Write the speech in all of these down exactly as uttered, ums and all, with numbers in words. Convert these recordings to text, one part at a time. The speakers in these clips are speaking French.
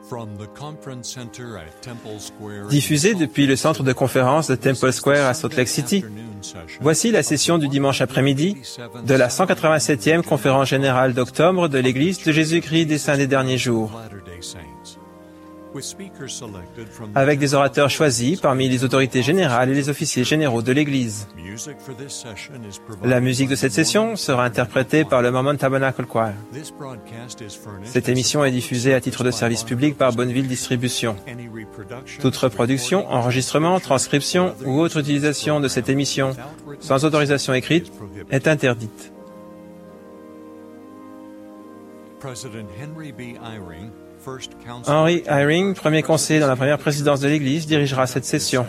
Diffusé depuis le centre de conférence de Temple Square à Salt Lake City, voici la session du dimanche après-midi de la cent quatre-vingt-septième conférence générale d'octobre de l'Église de Jésus-Christ des Saints des Derniers Jours, avec des orateurs choisis parmi les autorités générales et les officiers généraux de l'Église. La musique de cette session sera interprétée par le Mormon Tabernacle Choir. Cette émission est diffusée à titre de service public par Bonneville Distribution. Toute reproduction, enregistrement, transcription ou autre utilisation de cette émission sans autorisation écrite est interdite. Henry Eyring, premier conseiller dans la première présidence de l'Église, dirigera cette session.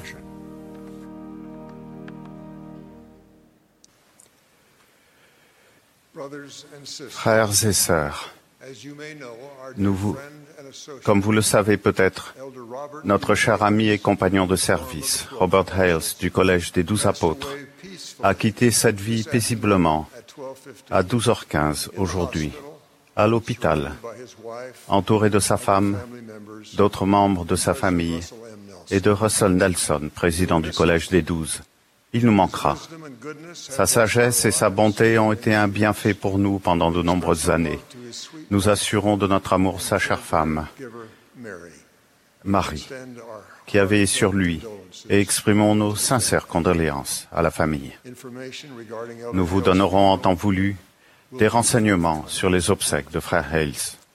Frères et sœurs, nous vous, comme vous le savez peut-être, notre cher ami et compagnon de service, Robert Hales, du Collège des Douze Apôtres, a quitté cette vie paisiblement à douze heures quinze aujourd'hui, à l'hôpital, entouré de sa femme, d'autres membres de sa famille et de Russell Nelson, président du Collège des Douze. Il nous manquera. Sa sagesse et sa bonté ont été un bienfait pour nous pendant de nombreuses années. Nous assurons de notre amour sa chère femme, Marie, qui a veillé sur lui, et exprimons nos sincères condoléances à la famille. Nous vous donnerons en temps voulu des renseignements sur les obsèques de frère Hales.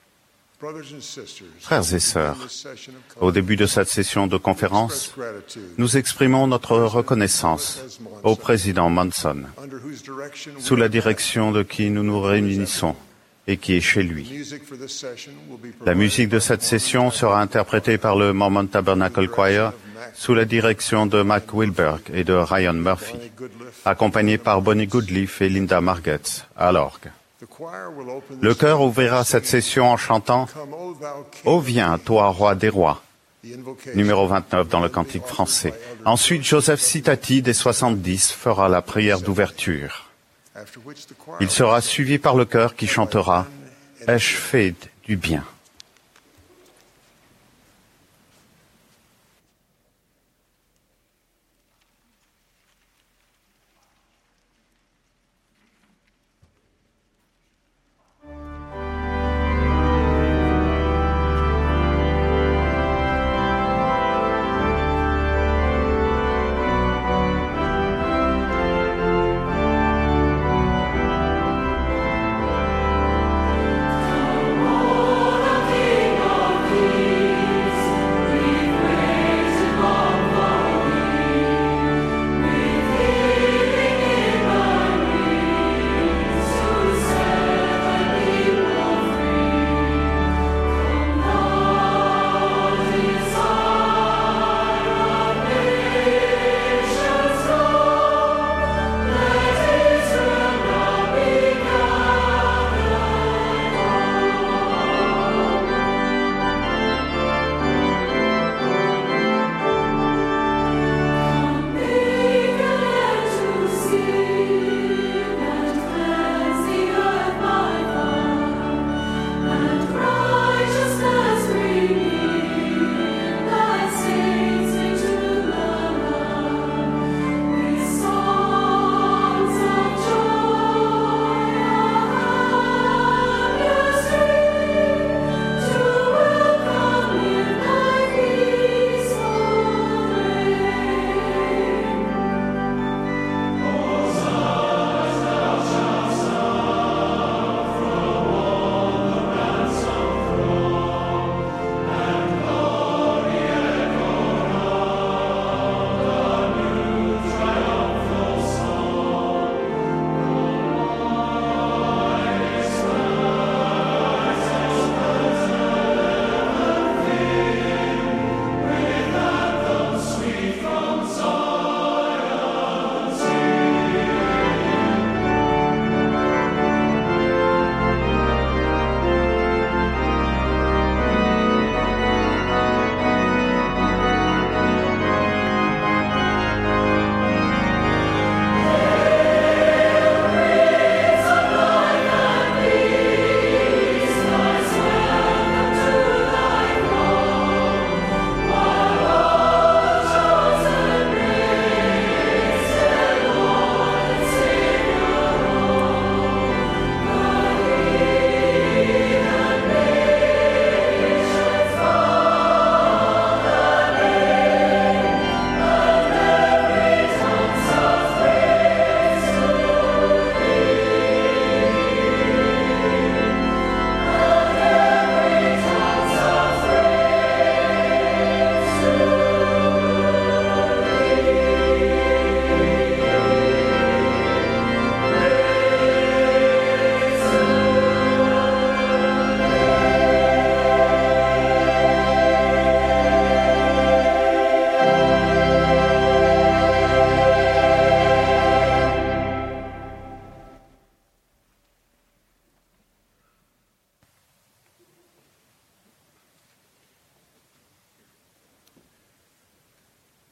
Frères et sœurs, au début de cette session de conférence, nous exprimons notre reconnaissance au président Monson, sous la direction de qui nous nous réunissons et qui est chez lui. La musique de cette session sera interprétée par le Mormon Tabernacle Choir sous la direction de Mac Wilberg et de Ryan Murphy, accompagnés par Bonnie Goodleaf et Linda Margetts à l'orgue. Le chœur ouvrira cette session en chantant « Ô viens, toi, roi des rois », numéro vingt-neuf dans le cantique français. Ensuite, Joseph Citati des soixante-dix fera la prière d'ouverture. Il sera suivi par le chœur qui chantera « Ai-je fait du bien ». Lord,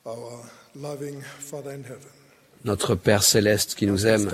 Notre Père céleste qui nous aime,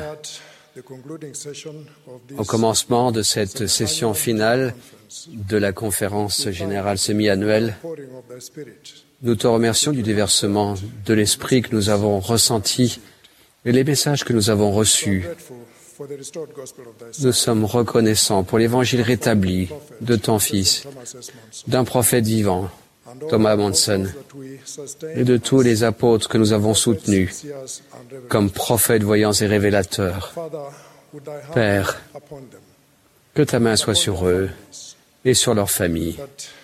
au commencement de cette session finale de la conférence générale semi-annuelle, nous te remercions du déversement de l'Esprit que nous avons ressenti et les messages que nous avons reçus. Nous sommes reconnaissants pour l'Évangile rétabli de ton Fils, d'un prophète vivant, Thomas Monson, et de tous les apôtres que nous avons soutenus comme prophètes voyants et révélateurs. Père, que ta main soit sur eux et sur leurs familles,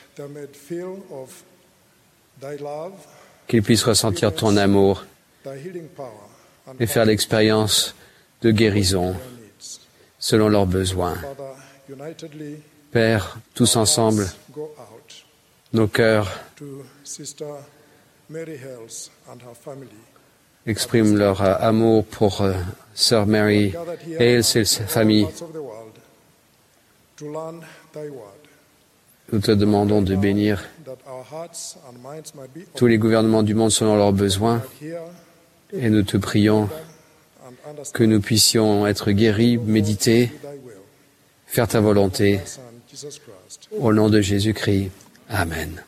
qu'ils puissent ressentir ton amour et faire l'expérience de guérison selon leurs besoins. Père, tous ensemble, nos cœurs expriment leur euh, amour pour euh, Sœur Mary Hales et sa famille. Nous te demandons de bénir tous les gouvernements du monde selon leurs besoins et nous te prions que nous puissions être guéris, méditer, faire ta volonté. Au nom de Jésus-Christ. Amen.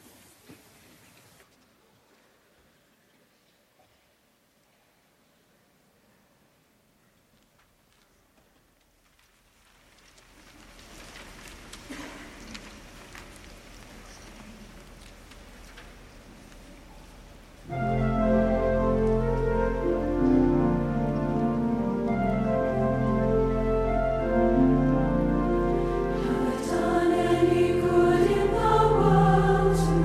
Done any good in the world.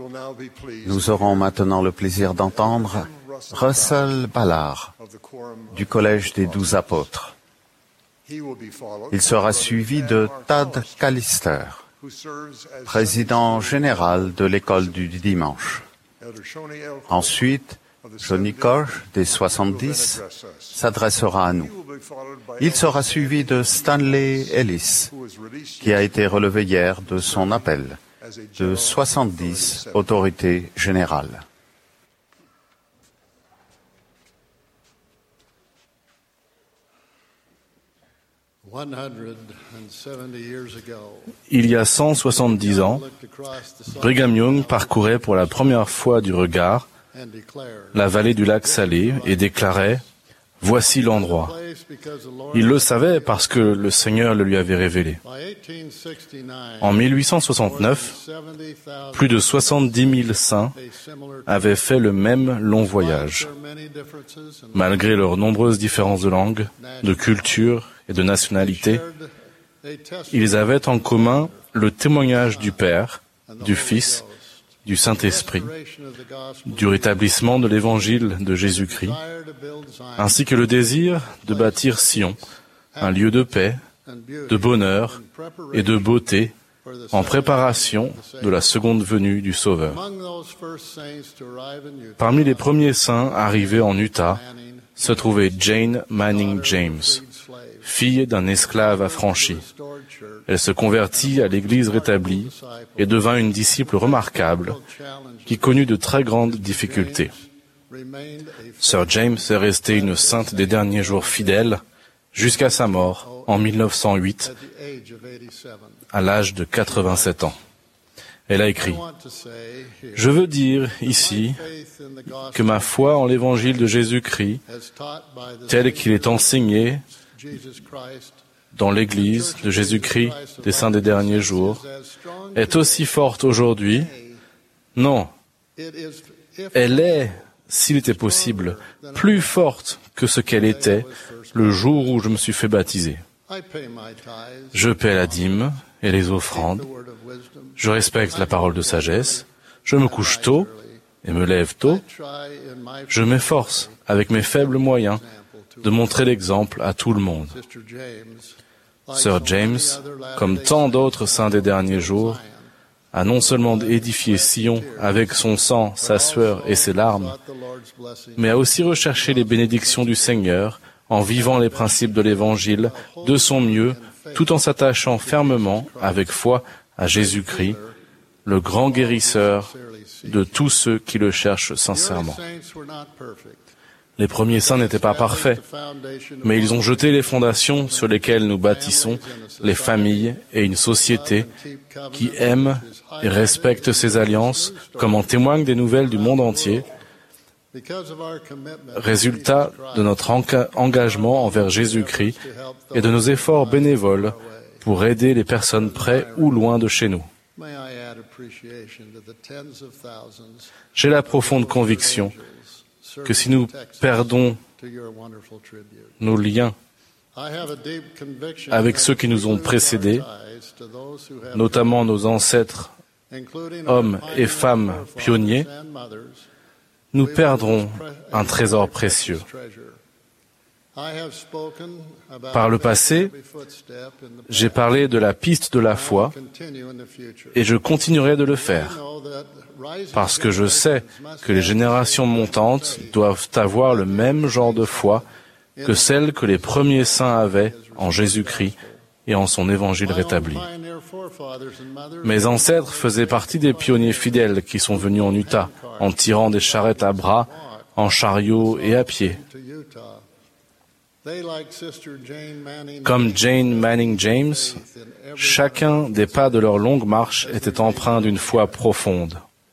Nous aurons maintenant le plaisir d'entendre Russell Ballard du Collège des Douze Apôtres. Il sera suivi de Tad Callister, président général de l'École du Dimanche. Ensuite, Johnny Koch, des soixante-dix, s'adressera à nous. Il sera suivi de Stanley Ellis, qui a été relevé hier de son appel de soixante-dix autorités générales. Il y a cent soixante-dix ans, Brigham Young parcourait pour la première fois du regard la vallée du lac Salé et déclarait « Voici l'endroit ». Il le savait parce que le Seigneur le lui avait révélé. En mille huit cent soixante-neuf, plus de soixante-dix mille saints avaient fait le même long voyage. Malgré leurs nombreuses différences de langue, de culture et de nationalité, ils avaient en commun le témoignage du Père, du Fils, du Saint-Esprit, du rétablissement de l'Évangile de Jésus-Christ, ainsi que le désir de bâtir Sion, un lieu de paix, de bonheur et de beauté en préparation de la seconde venue du Sauveur. Parmi les premiers saints arrivés en Utah se trouvait Jane Manning James, fille d'un esclave affranchi. Elle se convertit à l'Église rétablie et devint une disciple remarquable qui connut de très grandes difficultés. Sœur James est restée une sainte des derniers jours fidèles jusqu'à sa mort en mille neuf cent huit, à l'âge de quatre-vingt-sept ans. Elle a écrit « Je veux dire ici que ma foi en l'Évangile de Jésus-Christ, tel qu'il est enseigné dans l'Église de Jésus-Christ des Saints des derniers jours, est aussi forte aujourd'hui. Non, elle est, s'il était possible, plus forte que ce qu'elle était le jour où je me suis fait baptiser. Je paie la dîme et les offrandes, je respecte la parole de sagesse, je me couche tôt et me lève tôt, je m'efforce, avec mes faibles moyens, de montrer l'exemple à tout le monde. Sœur James, comme tant d'autres saints des derniers jours, a non seulement édifié Sion avec son sang, sa sueur et ses larmes, mais a aussi recherché les bénédictions du Seigneur en vivant les principes de l'Évangile de son mieux, tout en s'attachant fermement, avec foi, à Jésus-Christ, le grand guérisseur de tous ceux qui le cherchent sincèrement. Les premiers saints n'étaient pas parfaits, mais ils ont jeté les fondations sur lesquelles nous bâtissons les familles et une société qui aime et respecte ces alliances, comme en témoignent des nouvelles du monde entier, résultat de notre enca- engagement envers Jésus-Christ et de nos efforts bénévoles pour aider les personnes près ou loin de chez nous. J'ai la profonde conviction que si nous perdons nos liens avec ceux qui nous ont précédés, notamment nos ancêtres, hommes et femmes pionniers, nous perdrons un trésor précieux. Par le passé, j'ai parlé de la piste de la foi et je continuerai de le faire, parce que je sais que les générations montantes doivent avoir le même genre de foi que celle que les premiers saints avaient en Jésus-Christ et en son évangile rétabli. Mes ancêtres faisaient partie des pionniers fidèles qui sont venus en Utah en tirant des charrettes à bras, en chariot et à pied. Comme Jane Manning James, chacun des pas de leur longue marche était empreint d'une foi profonde.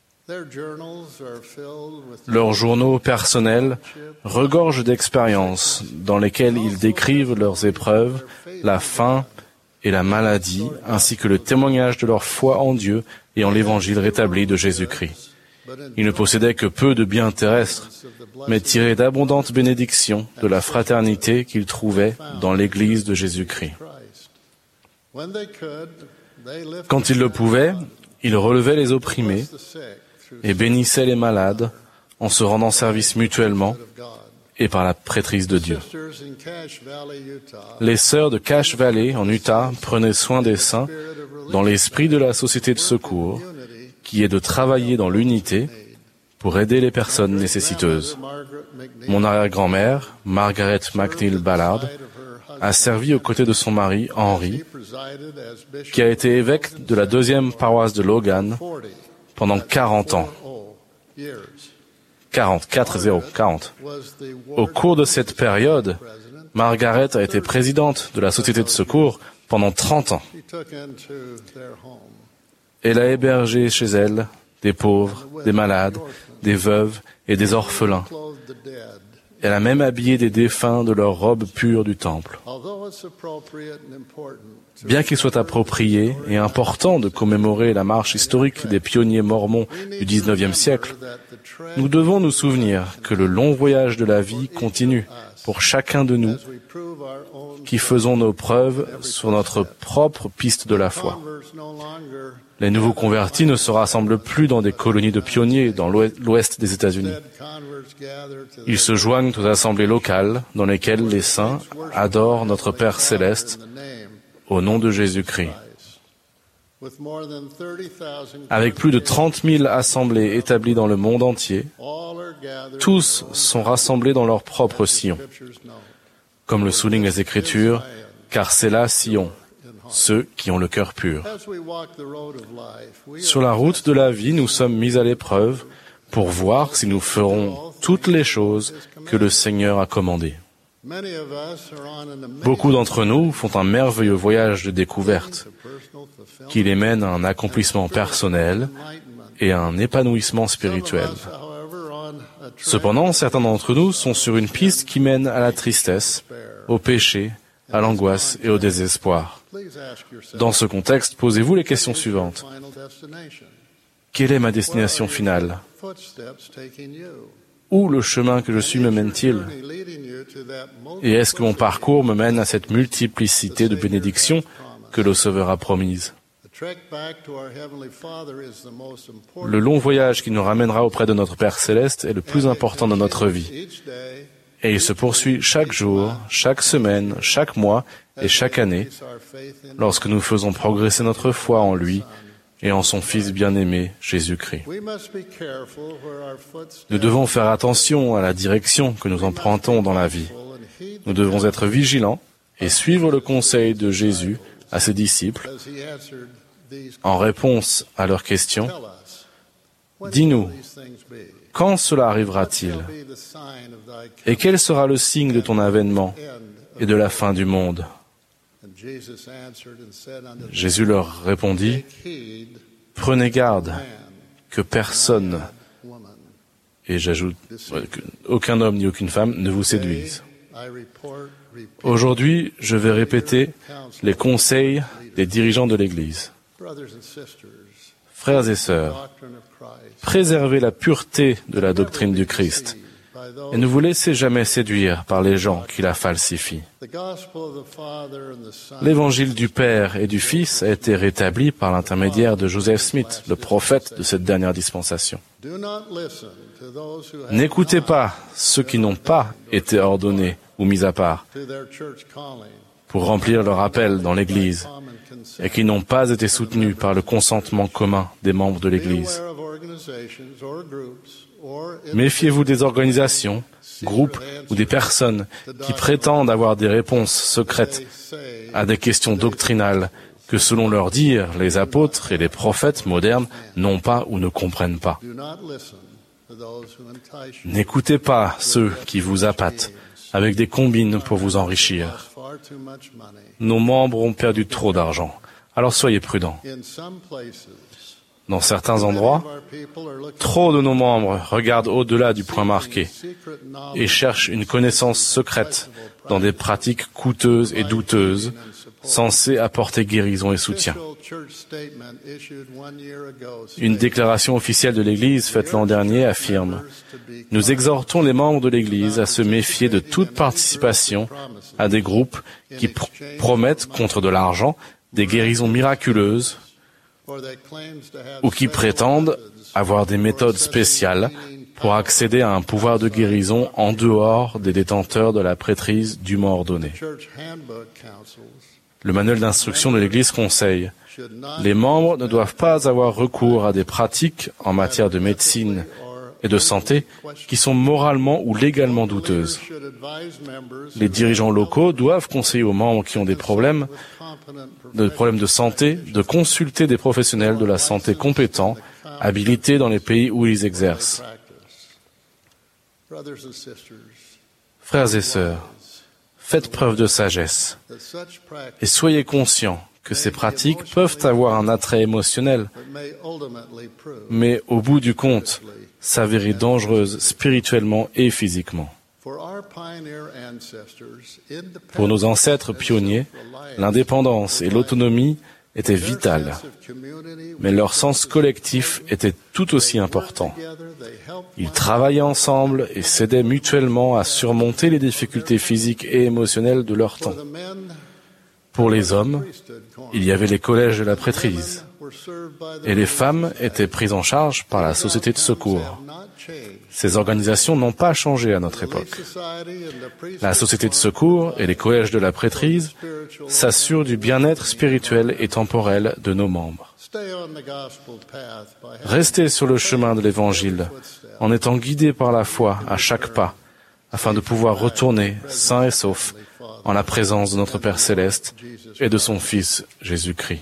Leurs journaux personnels regorgent d'expériences dans lesquelles ils décrivent leurs épreuves, la faim et la maladie, ainsi que le témoignage de leur foi en Dieu et en l'Évangile rétabli de Jésus-Christ. Ils ne possédaient que peu de biens terrestres, mais tiraient d'abondantes bénédictions de la fraternité qu'ils trouvaient dans l'Église de Jésus-Christ. Quand ils le pouvaient, ils relevaient les opprimés, et bénissait les malades en se rendant service mutuellement et par la prêtrise de Dieu. Les sœurs de Cache Valley, en Utah, prenaient soin des saints dans l'esprit de la société de secours, qui est de travailler dans l'unité pour aider les personnes nécessiteuses. Mon arrière-grand-mère, Margaret McNeil Ballard, a servi aux côtés de son mari, Henry, qui a été évêque de la deuxième paroisse de Logan pendant quarante ans. quarante, quatre zéro, quarante. Au cours de cette période, Margaret a été présidente de la Société de secours pendant trente ans. Elle a hébergé chez elle des pauvres, des malades, des veuves et des orphelins. Elle a même habillé des défunts de leurs robes pures du temple. Bien qu'il soit approprié et important de commémorer la marche historique des pionniers mormons du dix-neuvième siècle, nous devons nous souvenir que le long voyage de la vie continue pour chacun de nous qui faisons nos preuves sur notre propre piste de la foi. Les nouveaux convertis ne se rassemblent plus dans des colonies de pionniers dans l'ouest des États-Unis. Ils se joignent aux assemblées locales dans lesquelles les saints adorent notre Père céleste au nom de Jésus-Christ. Avec plus de trente mille assemblées établies dans le monde entier, tous sont rassemblés dans leur propre sillon. Comme le soulignent les Écritures, car c'est là Sion, ceux qui ont le cœur pur. Sur la route de la vie, nous sommes mis à l'épreuve pour voir si nous ferons toutes les choses que le Seigneur a commandées. Beaucoup d'entre nous font un merveilleux voyage de découverte qui les mène à un accomplissement personnel et à un épanouissement spirituel. Cependant, certains d'entre nous sont sur une piste qui mène à la tristesse, au péché, à l'angoisse et au désespoir. Dans ce contexte, posez-vous les questions suivantes. Quelle est ma destination finale? Où le chemin que je suis me mène-t-il? Et est-ce que mon parcours me mène à cette multiplicité de bénédictions que le Sauveur a promises? Le long voyage qui nous ramènera auprès de notre Père céleste est le plus important de notre vie. Et il se poursuit chaque jour, chaque semaine, chaque mois et chaque année lorsque nous faisons progresser notre foi en lui et en son Fils bien-aimé, Jésus-Christ. Nous devons faire attention à la direction que nous empruntons dans la vie. Nous devons être vigilants et suivre le conseil de Jésus à ses disciples en réponse à leurs questions. Dis-nous, quand cela arrivera-t-il? Et quel sera le signe de ton avènement et de la fin du monde? Jésus leur répondit, « Prenez garde que personne, et j'ajoute, aucun homme ni aucune femme ne vous séduise. » Aujourd'hui, je vais répéter les conseils des dirigeants de l'Église. Frères et sœurs, préservez la pureté de la doctrine du Christ et ne vous laissez jamais séduire par les gens qui la falsifient. L'évangile du Père et du Fils a été rétabli par l'intermédiaire de Joseph Smith, le prophète de cette dernière dispensation. N'écoutez pas ceux qui n'ont pas été ordonnés ou mis à part pour remplir leur appel dans l'Église et qui n'ont pas été soutenus par le consentement commun des membres de l'Église. Méfiez-vous des organisations, groupes ou des personnes qui prétendent avoir des réponses secrètes à des questions doctrinales que, selon leur dire, les apôtres et les prophètes modernes n'ont pas ou ne comprennent pas. N'écoutez pas ceux qui vous appâtent avec des combines pour vous enrichir. Nos membres ont perdu trop d'argent, alors soyez prudents. Dans certains endroits, trop de nos membres regardent au-delà du point marqué et cherchent une connaissance secrète dans des pratiques coûteuses et douteuses, censées apporter guérison et soutien. Une déclaration officielle de l'Église faite l'an dernier affirme « Nous exhortons les membres de l'Église à se méfier de toute participation à des groupes qui pr- promettent contre de l'argent des guérisons miraculeuses ou qui prétendent avoir des méthodes spéciales pour accéder à un pouvoir de guérison en dehors des détenteurs de la prêtrise dûment ordonnée. Le manuel d'instruction de l'Église conseille: les membres ne doivent pas avoir recours à des pratiques en matière de médecine et de santé qui sont moralement ou légalement douteuses. Les dirigeants locaux doivent conseiller aux membres qui ont des problèmes de problèmes de santé de consulter des professionnels de la santé compétents, habilités dans les pays où ils exercent. Frères et sœurs, faites preuve de sagesse et soyez conscients que ces pratiques peuvent avoir un attrait émotionnel, mais au bout du compte, s'avérer dangereuses spirituellement et physiquement. Pour nos ancêtres pionniers, l'indépendance et l'autonomie étaient vitales, mais leur sens collectif était tout aussi important. Ils travaillaient ensemble et s'aidaient mutuellement à surmonter les difficultés physiques et émotionnelles de leur temps. Pour les hommes, il y avait les collèges de la prêtrise, et les femmes étaient prises en charge par la Société de secours. Ces organisations n'ont pas changé à notre époque. La Société de secours et les collèges de la prêtrise s'assurent du bien-être spirituel et temporel de nos membres. Restez sur le chemin de l'Évangile en étant guidés par la foi à chaque pas, afin de pouvoir retourner sains et saufs en la présence de notre Père Céleste et de son Fils Jésus-Christ.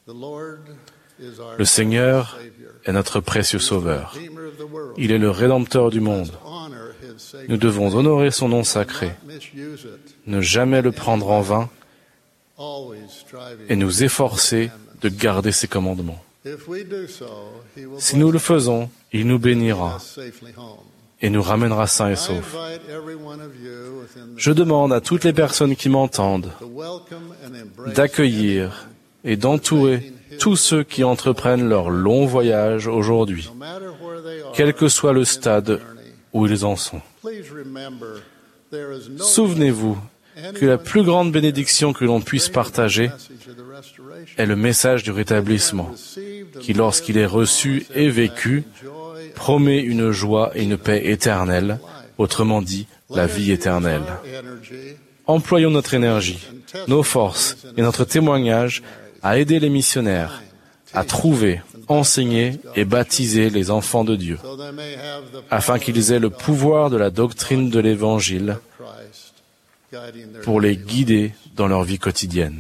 Le Seigneur est notre précieux Sauveur. Il est le Rédempteur du monde. Nous devons honorer son nom sacré, ne jamais le prendre en vain et nous efforcer de garder ses commandements. Si nous le faisons, il nous bénira et nous ramènera sains et saufs. Je demande à toutes les personnes qui m'entendent d'accueillir et d'entourer tous ceux qui entreprennent leur long voyage aujourd'hui, quel que soit le stade où ils en sont. Souvenez-vous que la plus grande bénédiction que l'on puisse partager est le message du rétablissement, qui, lorsqu'il est reçu et vécu, promet une joie et une paix éternelle, autrement dit, la vie éternelle. Employons notre énergie, nos forces et notre témoignage à aider les missionnaires à trouver, enseigner et baptiser les enfants de Dieu, afin qu'ils aient le pouvoir de la doctrine de l'Évangile pour les guider dans leur vie quotidienne.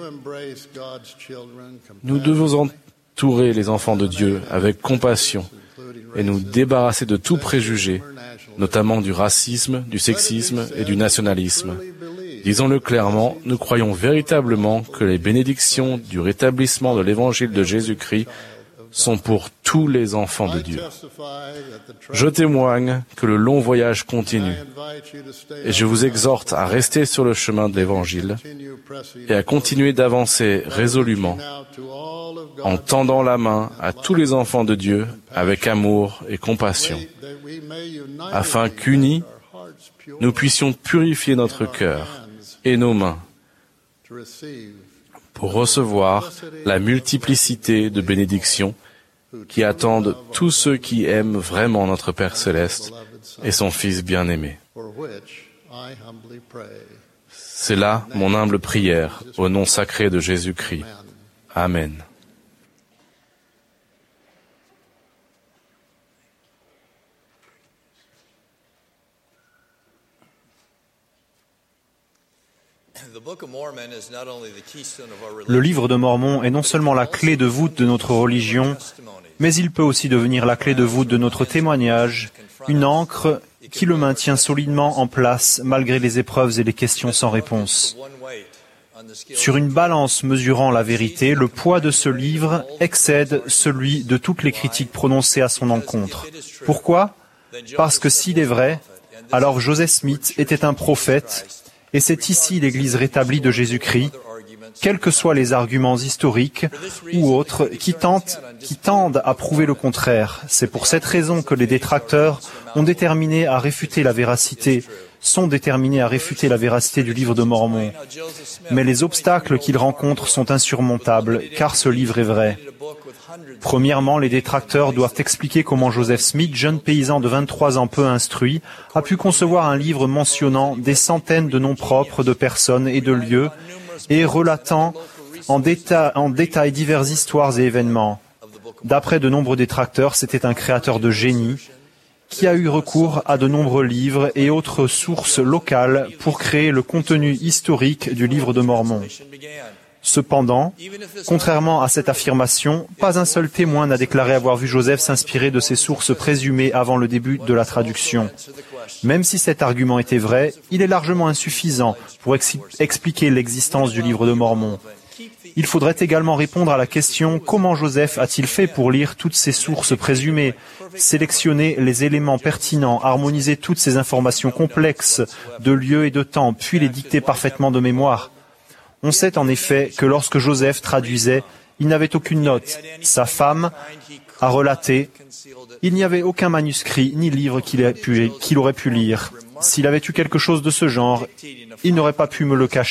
Nous devons entourer les enfants de Dieu avec compassion et nous débarrasser de tout préjugé, notamment du racisme, du sexisme et du nationalisme. Disons-le clairement, nous croyons véritablement que les bénédictions du rétablissement de l'Évangile de Jésus-Christ sont pour tous les enfants de Dieu. Je témoigne que le long voyage continue et je vous exhorte à rester sur le chemin de l'Évangile et à continuer d'avancer résolument en tendant la main à tous les enfants de Dieu avec amour et compassion, afin qu'unis, nous puissions purifier notre cœur et nos mains pour recevoir la multiplicité de bénédictions qui attendent tous ceux qui aiment vraiment notre Père Céleste et son Fils bien-aimé. C'est là mon humble prière au nom sacré de Jésus-Christ. Amen. Le livre de Mormon est non seulement la clé de voûte de notre religion, mais il peut aussi devenir la clé de voûte de notre témoignage, une ancre qui le maintient solidement en place malgré les épreuves et les questions sans réponse. Sur une balance mesurant la vérité, le poids de ce livre excède celui de toutes les critiques prononcées à son encontre. Pourquoi ? Parce que s'il est vrai, alors Joseph Smith était un prophète, et c'est ici l'Église rétablie de Jésus-Christ, quels que soient les arguments historiques ou autres qui, tentent, qui tendent à prouver le contraire. C'est pour cette raison que les détracteurs ont déterminé à réfuter la véracité sont déterminés à réfuter la véracité du livre de Mormon. Mais les obstacles qu'ils rencontrent sont insurmontables, car ce livre est vrai. Premièrement, les détracteurs doivent expliquer comment Joseph Smith, jeune paysan de vingt-trois ans peu instruit, a pu concevoir un livre mentionnant des centaines de noms propres de personnes et de lieux et relatant en, déta- en détail diverses histoires et événements. D'après de nombreux détracteurs, c'était un créateur de génie qui a eu recours à de nombreux livres et autres sources locales pour créer le contenu historique du livre de Mormon. Cependant, contrairement à cette affirmation, pas un seul témoin n'a déclaré avoir vu Joseph s'inspirer de ces sources présumées avant le début de la traduction. Même si cet argument était vrai, il est largement insuffisant pour ex- expliquer l'existence du livre de Mormon. Il faudrait également répondre à la question « Comment Joseph a-t-il fait pour lire toutes ces sources présumées, sélectionner les éléments pertinents, harmoniser toutes ces informations complexes de lieu et de temps, puis les dicter parfaitement de mémoire ?» On sait en effet que lorsque Joseph traduisait, il n'avait aucune note. Sa femme a relaté « Il n'y avait aucun manuscrit ni livre qu'il ait pu- qu'il aurait pu lire. S'il avait eu quelque chose de ce genre, il n'aurait pas pu me le cacher. »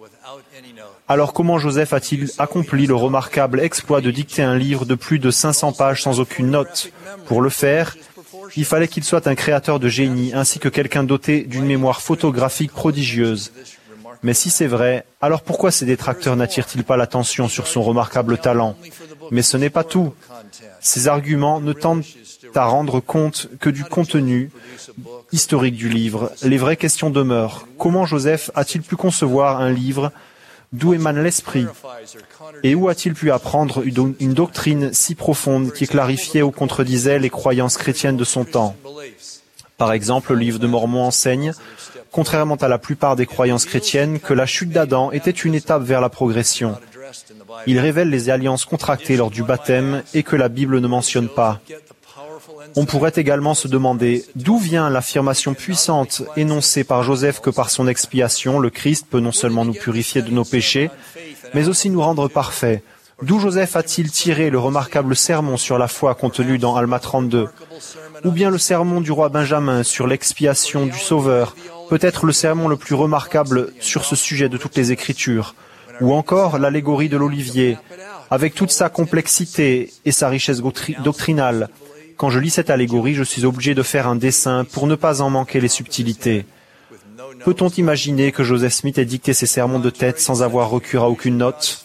Alors comment Joseph a-t-il accompli le remarquable exploit de dicter un livre de plus de cinq cents pages sans aucune note? Pour le faire, il fallait qu'il soit un créateur de génie ainsi que quelqu'un doté d'une mémoire photographique prodigieuse. Mais si c'est vrai, alors pourquoi ces détracteurs n'attirent-ils pas l'attention sur son remarquable talent? Mais ce n'est pas tout. Ces arguments ne tentent à rendre compte que du contenu historique du livre. Les vraies questions demeurent. Comment Joseph a-t-il pu concevoir un livre? D'où émane l'esprit? Et où a-t-il pu apprendre une doctrine si profonde qui clarifiait ou contredisait les croyances chrétiennes de son temps? Par exemple, le livre de Mormon enseigne, contrairement à la plupart des croyances chrétiennes, que la chute d'Adam était une étape vers la progression. Il révèle les alliances contractées lors du baptême et que la Bible ne mentionne pas. On pourrait également se demander d'où vient l'affirmation puissante énoncée par Joseph que par son expiation, le Christ peut non seulement nous purifier de nos péchés, mais aussi nous rendre parfaits. D'où Joseph a-t-il tiré le remarquable sermon sur la foi contenu dans Alma trente-deux? Ou bien le sermon du roi Benjamin sur l'expiation du Sauveur, peut-être le sermon le plus remarquable sur ce sujet de toutes les Écritures? Ou encore l'allégorie de l'olivier, avec toute sa complexité et sa richesse doctrinale? Quand je lis cette allégorie, je suis obligé de faire un dessin pour ne pas en manquer les subtilités. Peut-on imaginer que Joseph Smith ait dicté ses sermons de tête sans avoir recours à aucune note?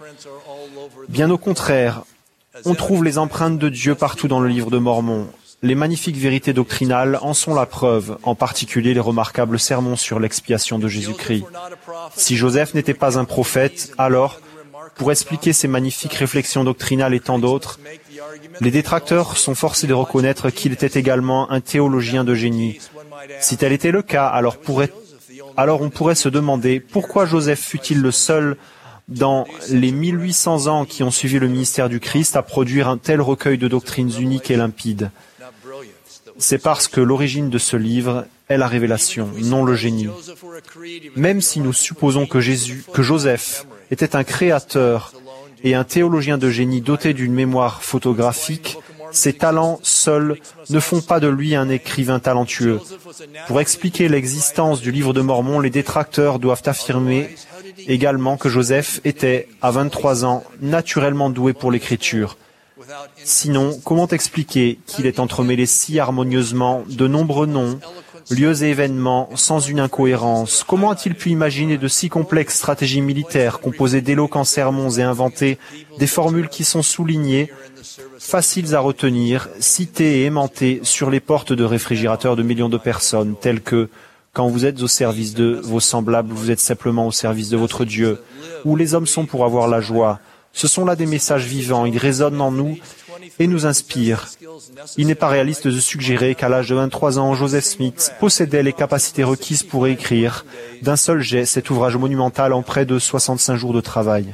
Bien au contraire, on trouve les empreintes de Dieu partout dans le livre de Mormon. Les magnifiques vérités doctrinales en sont la preuve, en particulier les remarquables sermons sur l'expiation de Jésus-Christ. Si Joseph n'était pas un prophète, alors, pour expliquer ces magnifiques réflexions doctrinales et tant d'autres, les détracteurs sont forcés de reconnaître qu'il était également un théologien de génie. Si tel était le cas, alors, pourrait, alors on pourrait se demander pourquoi Joseph fut-il le seul dans les mille huit cents ans qui ont suivi le ministère du Christ à produire un tel recueil de doctrines uniques et limpides. C'est parce que l'origine de ce livre est la révélation, non le génie. Même si nous supposons que Jésus, que Joseph était un créateur et un théologien de génie doté d'une mémoire photographique, ses talents seuls ne font pas de lui un écrivain talentueux. Pour expliquer l'existence du livre de Mormon, les détracteurs doivent affirmer également que Joseph était, à vingt-trois ans, naturellement doué pour l'écriture. Sinon, comment expliquer qu'il est entremêlé si harmonieusement de nombreux noms, lieux et événements sans une incohérence? Comment a-t-il pu imaginer de si complexes stratégies militaires, composées d'éloquents sermons et inventer des formules qui sont soulignées, faciles à retenir, citées et aimantées sur les portes de réfrigérateurs de millions de personnes, telles que « Quand vous êtes au service de vos semblables, vous êtes simplement au service de votre Dieu » ou « Les hommes sont pour avoir la joie ». Ce sont là des messages vivants, ils résonnent en nous et nous inspirent. Il n'est pas réaliste de suggérer qu'à l'âge de vingt-trois ans, Joseph Smith possédait les capacités requises pour écrire d'un seul jet cet ouvrage monumental en près de soixante-cinq jours de travail.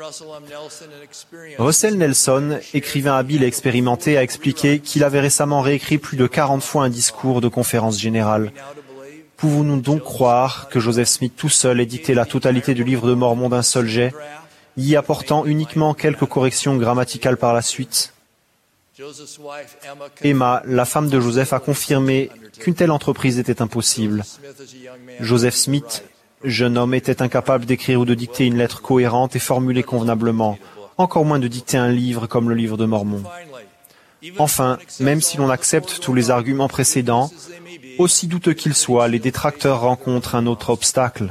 Russell Nelson, écrivain habile et expérimenté, a expliqué qu'il avait récemment réécrit plus de quarante fois un discours de conférence générale. Pouvons-nous donc croire que Joseph Smith tout seul ait dicté la totalité du livre de Mormon d'un seul jet, y apportant uniquement quelques corrections grammaticales par la suite? Emma, la femme de Joseph, a confirmé qu'une telle entreprise était impossible. Joseph Smith, jeune homme, était incapable d'écrire ou de dicter une lettre cohérente et formulée convenablement, encore moins de dicter un livre comme le Livre de Mormon. Enfin, même si l'on accepte tous les arguments précédents, aussi douteux qu'ils soient, les détracteurs rencontrent un autre obstacle.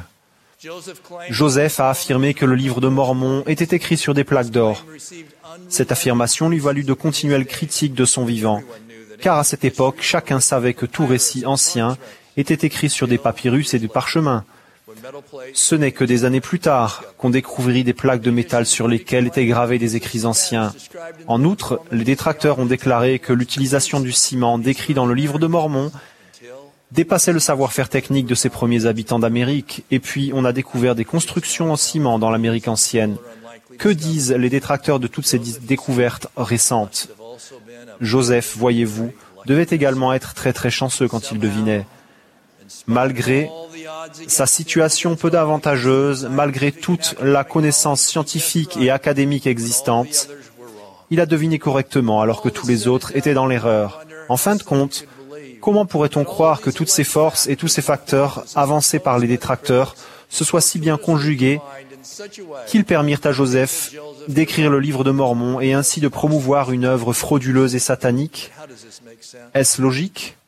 Joseph a affirmé que le Livre de Mormon était écrit sur des plaques d'or. Cette affirmation lui valut de continuelles critiques de son vivant, car à cette époque, chacun savait que tout récit ancien était écrit sur des papyrus et des parchemins. Ce n'est que des années plus tard qu'on découvrit des plaques de métal sur lesquelles étaient gravés des écrits anciens. En outre, les détracteurs ont déclaré que l'utilisation du ciment décrit dans le Livre de Mormon dépassait le savoir-faire technique de ces premiers habitants d'Amérique, et puis on a découvert des constructions en ciment dans l'Amérique ancienne. Que disent les détracteurs de toutes ces découvertes récentes? Joseph, voyez-vous, devait également être très très chanceux quand il devinait. Malgré sa situation peu avantageuse, malgré toute la connaissance scientifique et académique existante, il a deviné correctement alors que tous les autres étaient dans l'erreur. En fin de compte, comment pourrait-on croire que toutes ces forces et tous ces facteurs avancés par les détracteurs se soient si bien conjugués qu'ils permirent à Joseph d'écrire le Livre de Mormon et ainsi de promouvoir une œuvre frauduleuse et satanique? Est-ce logique?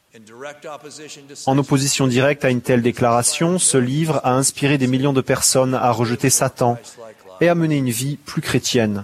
En opposition directe à une telle déclaration, ce livre a inspiré des millions de personnes à rejeter Satan et à mener une vie plus chrétienne.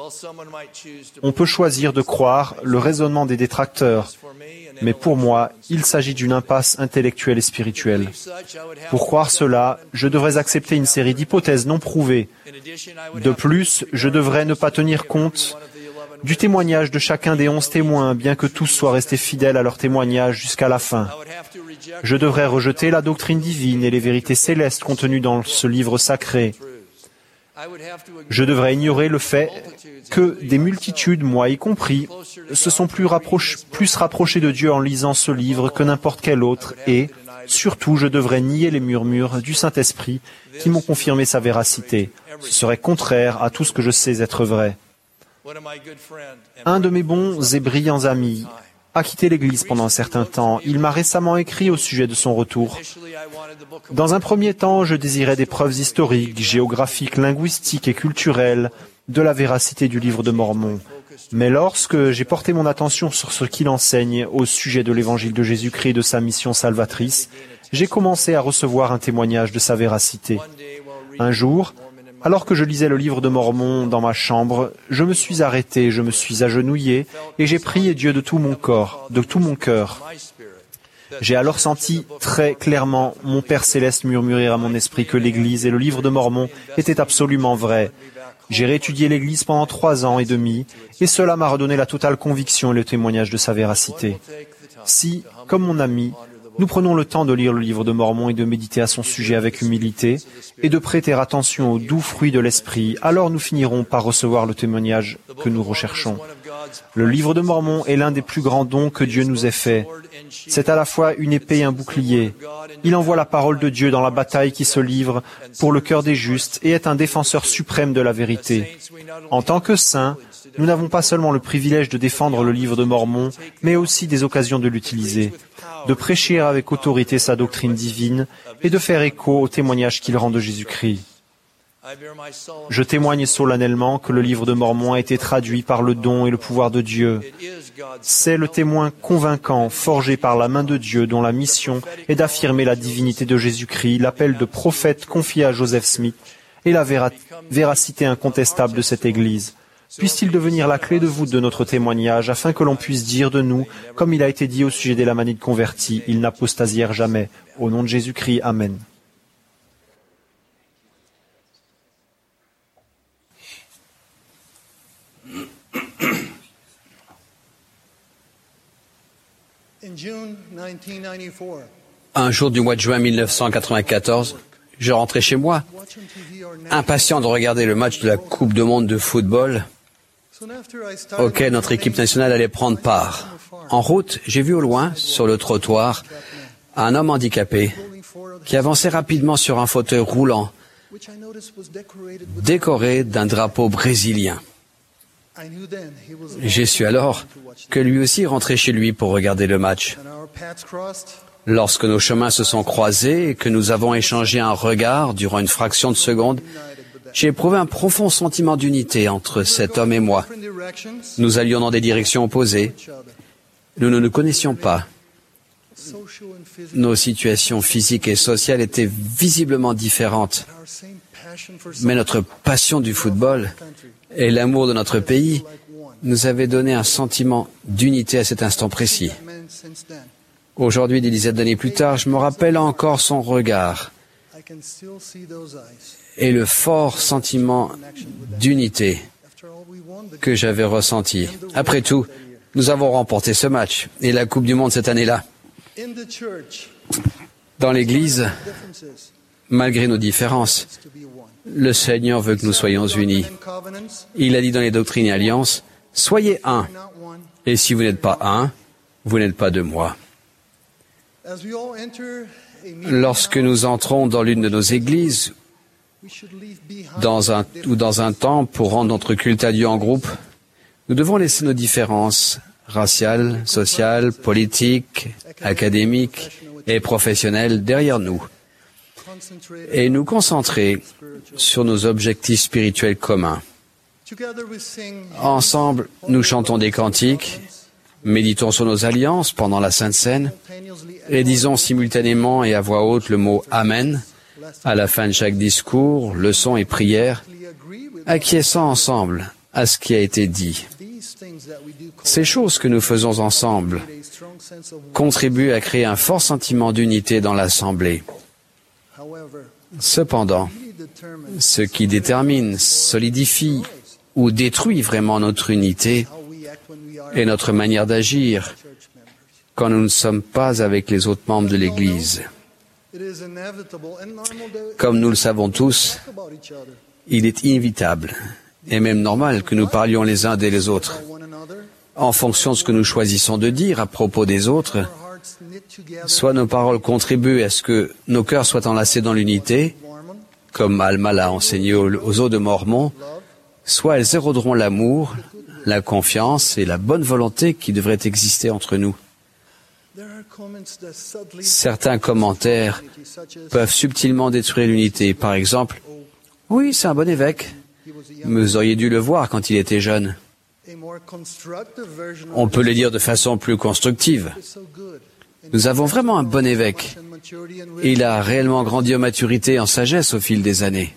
On peut choisir de croire le raisonnement des détracteurs, mais pour moi, il s'agit d'une impasse intellectuelle et spirituelle. Pour croire cela, je devrais accepter une série d'hypothèses non prouvées. De plus, je devrais ne pas tenir compte du témoignage de chacun des onze témoins, bien que tous soient restés fidèles à leur témoignage jusqu'à la fin. Je devrais rejeter la doctrine divine et les vérités célestes contenues dans ce livre sacré. Je devrais ignorer le fait que des multitudes, moi y compris, se sont plus, rapproch- plus rapprochés de Dieu en lisant ce livre que n'importe quel autre et, surtout, je devrais nier les murmures du Saint-Esprit qui m'ont confirmé sa véracité. Ce serait contraire à tout ce que je sais être vrai. Un de mes bons et brillants amis a quitté l'Église pendant un certain temps. Il m'a récemment écrit au sujet de son retour. Dans un premier temps, je désirais des preuves historiques, géographiques, linguistiques et culturelles de la véracité du Livre de Mormon. Mais lorsque j'ai porté mon attention sur ce qu'il enseigne au sujet de l'Évangile de Jésus-Christ et de sa mission salvatrice, j'ai commencé à recevoir un témoignage de sa véracité. Un jour, alors que je lisais le Livre de Mormon dans ma chambre, je me suis arrêté, je me suis agenouillé et j'ai prié Dieu de tout mon corps, de tout mon cœur. J'ai alors senti très clairement mon Père Céleste murmurer à mon esprit que l'Église et le Livre de Mormon étaient absolument vrais. J'ai réétudié l'Église pendant trois ans et demi et cela m'a redonné la totale conviction et le témoignage de sa véracité. Si, comme mon ami, nous prenons le temps de lire le Livre de Mormon et de méditer à son sujet avec humilité et de prêter attention aux doux fruits de l'Esprit, alors nous finirons par recevoir le témoignage que nous recherchons. Le Livre de Mormon est l'un des plus grands dons que Dieu nous ait fait. C'est à la fois une épée et un bouclier. Il envoie la parole de Dieu dans la bataille qui se livre pour le cœur des justes et est un défenseur suprême de la vérité. En tant que saints, nous n'avons pas seulement le privilège de défendre le Livre de Mormon, mais aussi des occasions de l'utiliser, de prêcher avec autorité sa doctrine divine et de faire écho au témoignage qu'il rend de Jésus-Christ. Je témoigne solennellement que le Livre de Mormon a été traduit par le don et le pouvoir de Dieu. C'est le témoin convaincant, forgé par la main de Dieu, dont la mission est d'affirmer la divinité de Jésus-Christ, l'appel de prophète confié à Joseph Smith et la véra- véracité incontestable de cette Église. Puisse-t-il devenir la clé de voûte de notre témoignage, afin que l'on puisse dire de nous, comme il a été dit au sujet des Lamanites convertis, ils n'apostasièrent jamais. Au nom de Jésus-Christ, Amen. Un jour du mois de juin mille neuf cent quatre-vingt-quatorze, je rentrais chez moi, impatient de regarder le match de la Coupe du monde de football auquel notre équipe nationale allait prendre part. En route, j'ai vu au loin, sur le trottoir, un homme handicapé qui avançait rapidement sur un fauteuil roulant, décoré d'un drapeau brésilien. J'ai su alors que lui aussi rentrait chez lui pour regarder le match. Lorsque nos chemins se sont croisés et que nous avons échangé un regard durant une fraction de seconde, j'ai éprouvé un profond sentiment d'unité entre cet homme et moi. Nous allions dans des directions opposées. Nous ne nous connaissions pas. Nos situations physiques et sociales étaient visiblement différentes. Mais notre passion du football et l'amour de notre pays nous avaient donné un sentiment d'unité à cet instant précis. Aujourd'hui, des dizaines d'années plus tard, je me rappelle encore son regard et le fort sentiment d'unité que j'avais ressenti. Après tout, nous avons remporté ce match et la Coupe du Monde cette année-là. Dans l'Église, malgré nos différences, le Seigneur veut que nous soyons unis. Il a dit dans les doctrines et alliances, « Soyez un, et si vous n'êtes pas un, vous n'êtes pas de moi. » Lorsque nous entrons dans l'une de nos églises dans un, ou dans un temple pour rendre notre culte à Dieu en groupe, nous devons laisser nos différences raciales, sociales, politiques, académiques et professionnelles derrière nous et nous concentrer sur nos objectifs spirituels communs. Ensemble, nous chantons des cantiques, méditons sur nos alliances pendant la Sainte Seine et disons simultanément et à voix haute le mot « Amen » à la fin de chaque discours, leçon et prière, acquiesçant ensemble à ce qui a été dit. Ces choses que nous faisons ensemble contribuent à créer un fort sentiment d'unité dans l'Assemblée. Cependant, ce qui détermine, solidifie ou détruit vraiment notre unité est notre manière d'agir quand nous ne sommes pas avec les autres membres de l'Église. Comme nous le savons tous, il est inévitable et même normal que nous parlions les uns des autres. En fonction de ce que nous choisissons de dire à propos des autres, soit nos paroles contribuent à ce que nos cœurs soient enlacés dans l'unité, comme Alma l'a enseigné aux eaux de Mormon, soit elles éroderont l'amour, la confiance et la bonne volonté qui devraient exister entre nous. Certains commentaires peuvent subtilement détruire l'unité. Par exemple, « Oui, c'est un bon évêque. Vous auriez dû le voir quand il était jeune. » On peut le dire de façon plus constructive. Nous avons vraiment un bon évêque. Il a réellement grandi en maturité et en sagesse au fil des années.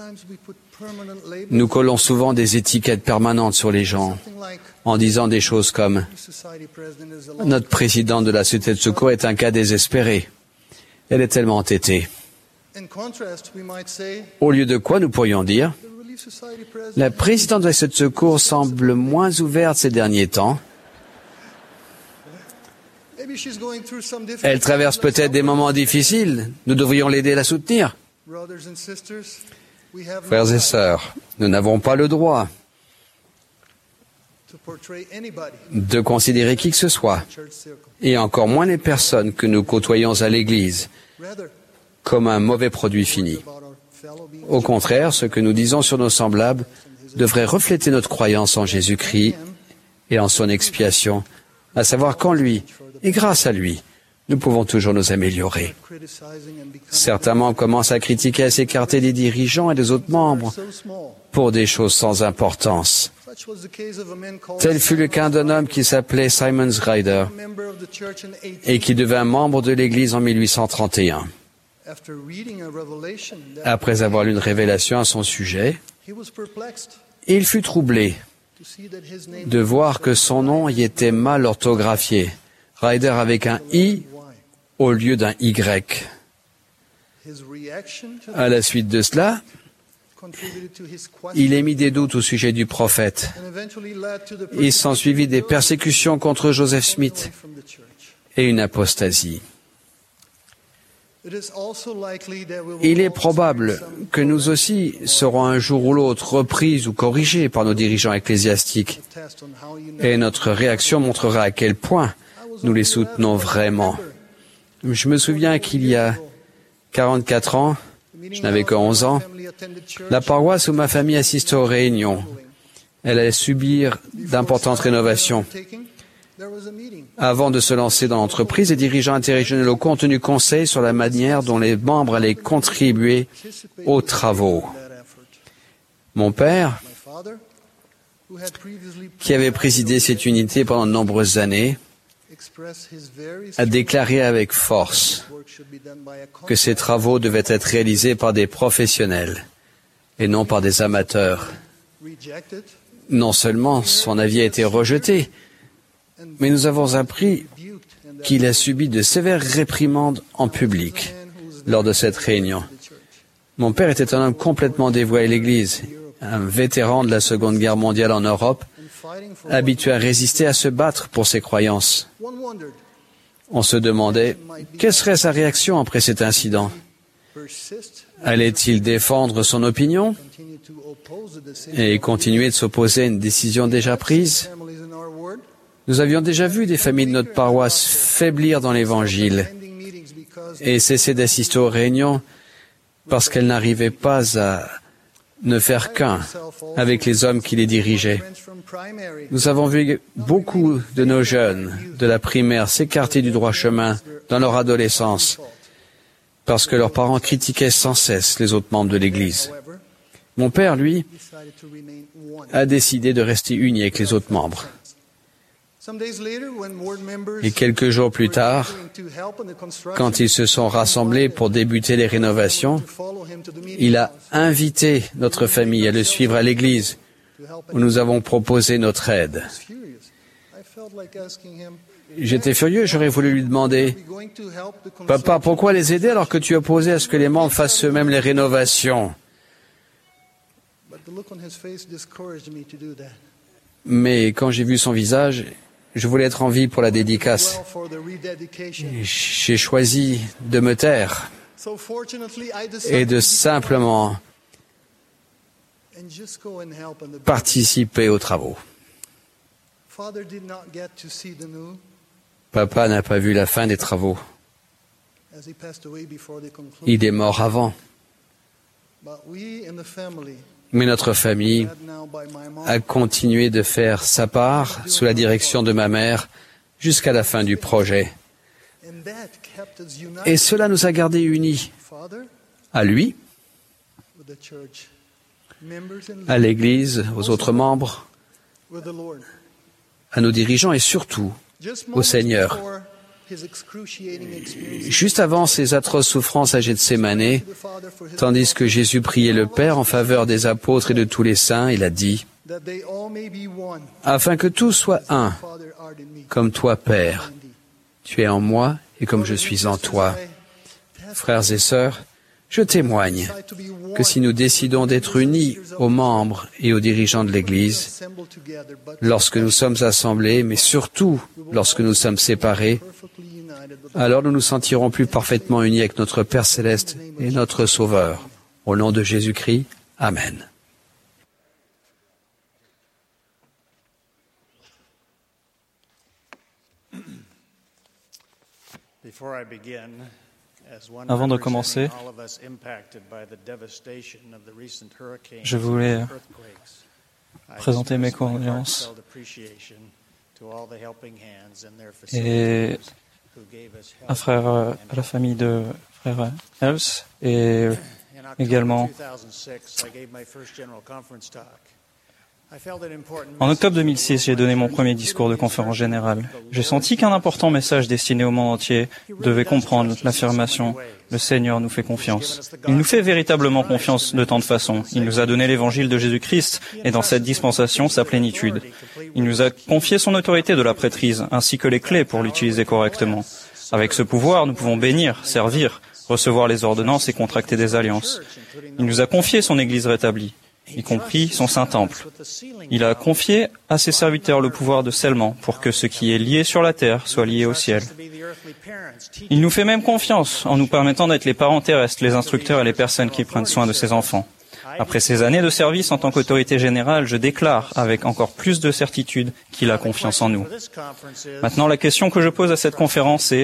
Nous collons souvent des étiquettes permanentes sur les gens, en disant des choses comme « Notre présidente de la Société de secours est un cas désespéré. Elle est tellement entêtée. » Au lieu de quoi nous pourrions dire « La présidente de la Société de secours semble moins ouverte ces derniers temps. Elle traverse peut-être des moments difficiles. Nous devrions l'aider à la soutenir. » Frères et sœurs, nous n'avons pas le droit de considérer qui que ce soit, et encore moins les personnes que nous côtoyons à l'Église, comme un mauvais produit fini. Au contraire, ce que nous disons sur nos semblables devrait refléter notre croyance en Jésus-Christ et en son expiation, à savoir qu'en lui, et grâce à lui, nous pouvons toujours nous améliorer. Certains membres commencent à critiquer et à s'écarter des dirigeants et des autres membres pour des choses sans importance. Tel fut le cas d'un homme qui s'appelait Simon Ryder et qui devint membre de l'Église en mille huit cent trente et un. Après avoir lu une révélation à son sujet, il fut troublé de voir que son nom y était mal orthographié. Ryder avec un I au lieu d'un Y. À la suite de cela, il émit des doutes au sujet du prophète. Il s'ensuivit des persécutions contre Joseph Smith et une apostasie. Il est probable que nous aussi serons un jour ou l'autre repris ou corrigés par nos dirigeants ecclésiastiques, et notre réaction montrera à quel point nous les soutenons vraiment. Je me souviens qu'il y a quarante-quatre ans, je n'avais que onze ans, la paroisse où ma famille assistait aux réunions Elle allait subir d'importantes rénovations. Avant de se lancer dans l'entreprise, les dirigeants interrégionaux locaux ont tenu conseil sur la manière dont les membres allaient contribuer aux travaux. Mon père, qui avait présidé cette unité pendant de nombreuses années, a déclaré avec force que ces travaux devaient être réalisés par des professionnels et non par des amateurs. Non seulement son avis a été rejeté, mais nous avons appris qu'il a subi de sévères réprimandes en public lors de cette réunion. Mon père était un homme complètement dévoué à l'Église, un vétéran de la Seconde Guerre mondiale en Europe, habitué à résister, à se battre pour ses croyances. On se demandait, quelle serait sa réaction après cet incident? Allait-il défendre son opinion et continuer de s'opposer à une décision déjà prise? Nous avions déjà vu des familles de notre paroisse faiblir dans l'Évangile et cesser d'assister aux réunions parce qu'elles n'arrivaient pas à ne faire qu'un avec les hommes qui les dirigeaient. Nous avons vu beaucoup de nos jeunes de la primaire s'écarter du droit chemin dans leur adolescence parce que leurs parents critiquaient sans cesse les autres membres de l'Église. Mon père, lui, a décidé de rester uni avec les autres membres. Et quelques jours plus tard, quand ils se sont rassemblés pour débuter les rénovations, il a invité notre famille à le suivre à l'église, où nous avons proposé notre aide. J'étais furieux, j'aurais voulu lui demander, « Papa, pourquoi les aider alors que tu es opposé à ce que les membres fassent eux-mêmes les rénovations ?» Mais quand j'ai vu son visage, je voulais être en vie pour la dédicace. J'ai choisi de me taire et de simplement participer aux travaux. Papa n'a pas vu la fin des travaux. Il est mort avant. Mais notre famille a continué de faire sa part sous la direction de ma mère jusqu'à la fin du projet. Et cela nous a gardés unis à lui, à l'Église, aux autres membres, à nos dirigeants et surtout au Seigneur. Juste avant ces atroces souffrances à Gethsémanée, tandis que Jésus priait le Père en faveur des apôtres et de tous les saints, il a dit, « Afin que tous soient un, comme toi, Père, tu es en moi et comme je suis en toi. » Frères et sœurs, je témoigne que si nous décidons d'être unis aux membres et aux dirigeants de l'Église, lorsque nous sommes assemblés, mais surtout lorsque nous sommes séparés, alors nous nous sentirons plus parfaitement unis avec notre Père Céleste et notre Sauveur. Au nom de Jésus-Christ, Amen. Avant de commencer, je voulais présenter mes condoléances et à, frère, à la famille de frère Els et également en octobre deux mille six, j'ai donné mon premier discours de conférence générale. J'ai senti qu'un important message destiné au monde entier devait comprendre l'affirmation « Le Seigneur nous fait confiance ». Il nous fait véritablement confiance de tant de façons. Il nous a donné l'évangile de Jésus-Christ et dans cette dispensation, sa plénitude. Il nous a confié son autorité de la prêtrise ainsi que les clés pour l'utiliser correctement. Avec ce pouvoir, nous pouvons bénir, servir, recevoir les ordonnances et contracter des alliances. Il nous a confié son Église rétablie, y compris son Saint-Temple. Il a confié à ses serviteurs le pouvoir de scellement pour que ce qui est lié sur la terre soit lié au ciel. Il nous fait même confiance en nous permettant d'être les parents terrestres, les instructeurs et les personnes qui prennent soin de ses enfants. Après ces années de service en tant qu'autorité générale, je déclare avec encore plus de certitude qu'il a confiance en nous. Maintenant, la question que je pose à cette conférence est: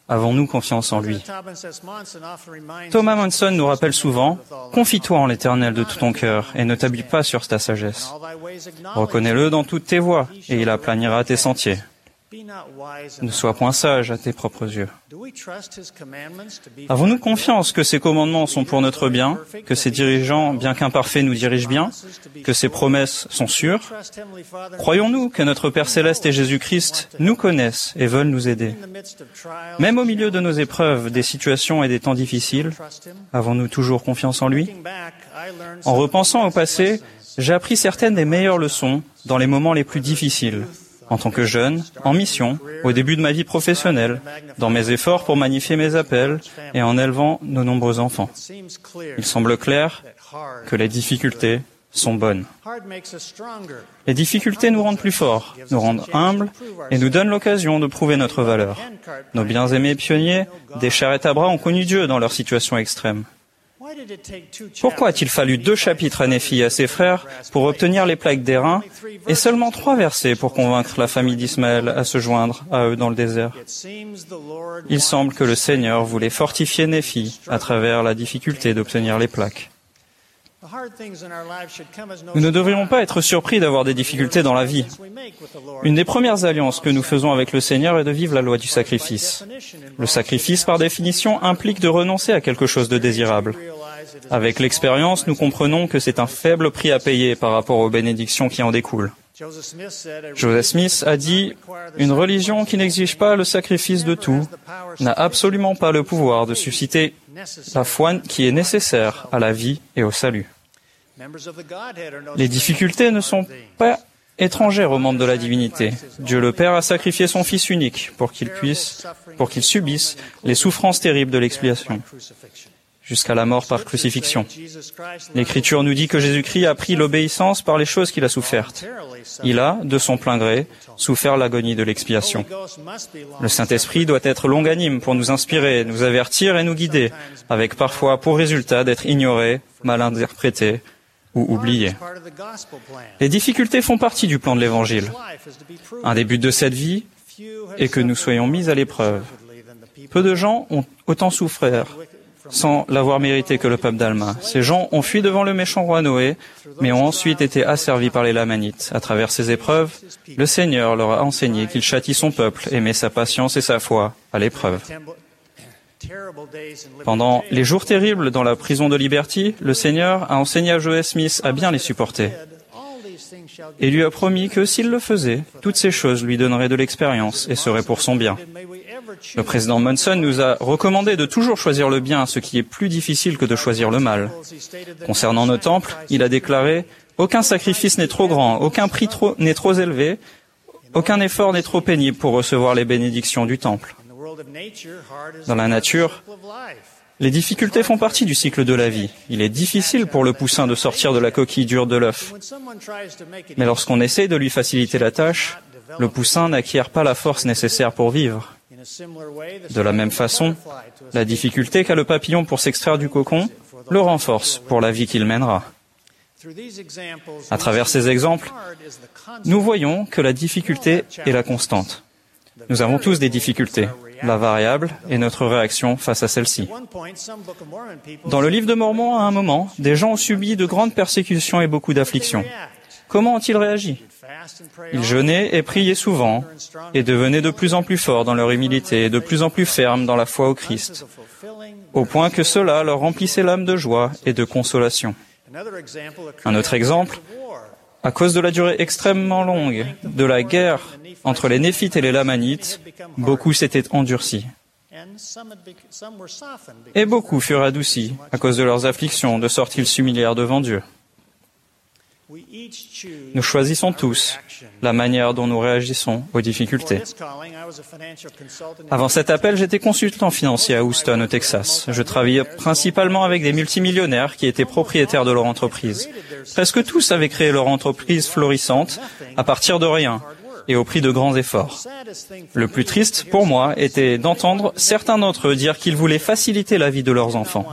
Avons-nous confiance en lui? Thomas Monson nous rappelle souvent, « Confie-toi en l'Éternel de tout ton cœur et ne t'appuie pas sur ta sagesse. Reconnais-le dans toutes tes voies et il aplanira tes sentiers. Ne sois point sage à tes propres yeux. » Avons-nous confiance que ses commandements sont pour notre bien, que ses dirigeants, bien qu'imparfaits, nous dirigent bien, que ses promesses sont sûres? Croyons-nous que notre Père Céleste et Jésus-Christ nous connaissent et veulent nous aider? Même au milieu de nos épreuves, des situations et des temps difficiles, avons-nous toujours confiance en lui? En repensant au passé, j'ai appris certaines des meilleures leçons dans les moments les plus difficiles. En tant que jeune, en mission, au début de ma vie professionnelle, dans mes efforts pour magnifier mes appels et en élevant nos nombreux enfants. Il semble clair que les difficultés sont bonnes. Les difficultés nous rendent plus forts, nous rendent humbles et nous donnent l'occasion de prouver notre valeur. Nos bien-aimés pionniers des charrettes à bras ont connu Dieu dans leur situation extrême. Pourquoi a-t-il fallu deux chapitres à Néphi et à ses frères pour obtenir les plagues d'airain et seulement trois versets pour convaincre la famille d'Ismaël à se joindre à eux dans le désert? Il semble que le Seigneur voulait fortifier Néphi à travers la difficulté d'obtenir les plaques. Nous ne devrions pas être surpris d'avoir des difficultés dans la vie. Une des premières alliances que nous faisons avec le Seigneur est de vivre la loi du sacrifice. Le sacrifice, par définition, implique de renoncer à quelque chose de désirable. Avec l'expérience, nous comprenons que c'est un faible prix à payer par rapport aux bénédictions qui en découlent. Joseph Smith a dit « Une religion qui n'exige pas le sacrifice de tout n'a absolument pas le pouvoir de susciter la foi qui est nécessaire à la vie et au salut. » Les difficultés ne sont pas étrangères au membre de la divinité. Dieu le Père a sacrifié son Fils unique pour qu'il puisse, pour qu'il subisse les souffrances terribles de l'expiation, jusqu'à la mort par crucifixion. L'Écriture nous dit que Jésus-Christ a pris l'obéissance par les choses qu'il a souffertes. Il a, de son plein gré, souffert l'agonie de l'expiation. Le Saint-Esprit doit être longanime pour nous inspirer, nous avertir et nous guider, avec parfois pour résultat d'être ignoré, mal interprété ou oublié. Les difficultés font partie du plan de l'Évangile. Un des buts de cette vie est que nous soyons mis à l'épreuve. Peu de gens ont autant souffert sans l'avoir mérité que le peuple d'Alma. Ces gens ont fui devant le méchant roi Noé, mais ont ensuite été asservis par les Lamanites. À travers ces épreuves, le Seigneur leur a enseigné qu'il châtie son peuple et met sa patience et sa foi à l'épreuve. Pendant les jours terribles dans la prison de Liberty, le Seigneur a enseigné à Joseph Smith à bien les supporter et lui a promis que s'il le faisait, toutes ces choses lui donneraient de l'expérience et seraient pour son bien. Le président Monson nous a recommandé de toujours choisir le bien, ce qui est plus difficile que de choisir le mal. Concernant nos temples, il a déclaré « Aucun sacrifice n'est trop grand, aucun prix trop, n'est trop élevé, aucun effort n'est trop pénible pour recevoir les bénédictions du temple. » Dans la nature, les difficultés font partie du cycle de la vie. Il est difficile pour le poussin de sortir de la coquille dure de l'œuf. Mais lorsqu'on essaie de lui faciliter la tâche, le poussin n'acquiert pas la force nécessaire pour vivre. De la même façon, la difficulté qu'a le papillon pour s'extraire du cocon le renforce pour la vie qu'il mènera. À travers ces exemples, nous voyons que la difficulté est la constante. Nous avons tous des difficultés. La variable est notre réaction face à celle-ci. Dans le livre de Mormon, à un moment, des gens ont subi de grandes persécutions et beaucoup d'afflictions. Comment ont-ils réagi? Ils jeûnaient et priaient souvent et devenaient de plus en plus forts dans leur humilité et de plus en plus fermes dans la foi au Christ, au point que cela leur remplissait l'âme de joie et de consolation. Un autre exemple, à cause de la durée extrêmement longue de la guerre entre les Néphites et les Lamanites, beaucoup s'étaient endurcis. Et beaucoup furent adoucis à cause de leurs afflictions, de sorte qu'ils s'humilièrent devant Dieu. Nous choisissons tous la manière dont nous réagissons aux difficultés. Avant cet appel, j'étais consultant financier à Houston, au Texas. Je travaillais principalement avec des multimillionnaires qui étaient propriétaires de leur entreprise. Presque tous avaient créé leur entreprise florissante à partir de rien et au prix de grands efforts. Le plus triste pour moi était d'entendre certains d'entre eux dire qu'ils voulaient faciliter la vie de leurs enfants.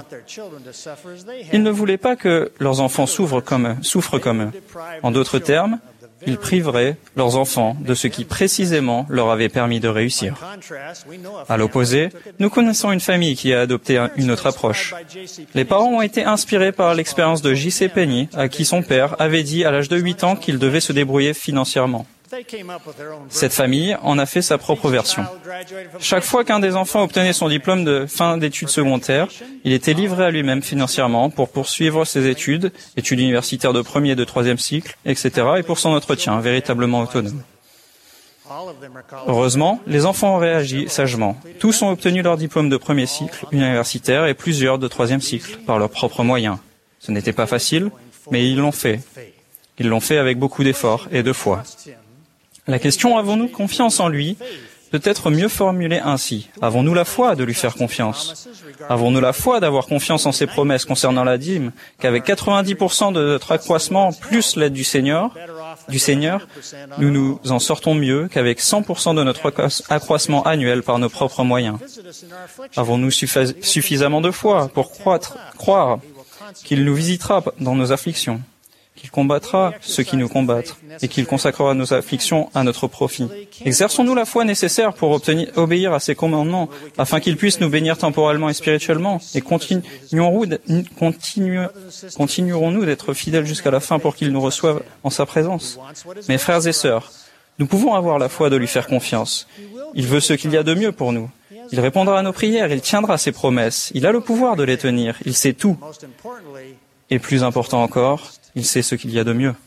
Ils ne voulaient pas que leurs enfants souffrent comme eux. Souffrent comme eux. En d'autres termes, ils priveraient leurs enfants de ce qui précisément leur avait permis de réussir. À l'opposé, nous connaissons une famille qui a adopté une autre approche. Les parents ont été inspirés par l'expérience de J C Penney, à qui son père avait dit à l'âge de huit ans qu'il devait se débrouiller financièrement. Cette famille en a fait sa propre version. Chaque fois qu'un des enfants obtenait son diplôme de fin d'études secondaires, il était livré à lui-même financièrement pour poursuivre ses études, études universitaires de premier et de troisième cycle, et cetera, et pour son entretien, véritablement autonome. Heureusement, les enfants ont réagi sagement. Tous ont obtenu leur diplôme de premier cycle universitaire et plusieurs de troisième cycle, par leurs propres moyens. Ce n'était pas facile, mais ils l'ont fait. Ils l'ont fait avec beaucoup d'efforts et de foi. La question « avons-nous confiance en lui ?» peut être mieux formulée ainsi. Avons-nous la foi de lui faire confiance? Avons-nous la foi d'avoir confiance en ses promesses concernant la dîme, qu'avec quatre-vingt-dix pour cent de notre accroissement plus l'aide du Seigneur, du Seigneur, nous nous en sortons mieux qu'avec cent pour cent de notre accroissement annuel par nos propres moyens? Avons-nous suffi- suffisamment de foi pour croître, croire qu'il nous visitera dans nos afflictions, qu'il combattra ceux qui nous combattent et qu'il consacrera nos afflictions à notre profit? Exerçons-nous la foi nécessaire pour obtenir, obéir à ses commandements afin qu'il puisse nous bénir temporellement et spirituellement? Et continuerons, continue, continuerons-nous d'être fidèles jusqu'à la fin pour qu'il nous reçoive en sa présence? Mes frères et sœurs, nous pouvons avoir la foi de lui faire confiance. Il veut ce qu'il y a de mieux pour nous. Il répondra à nos prières, il tiendra ses promesses. Il a le pouvoir de les tenir, il sait tout. Et plus important encore, il sait ce qu'il y a de mieux.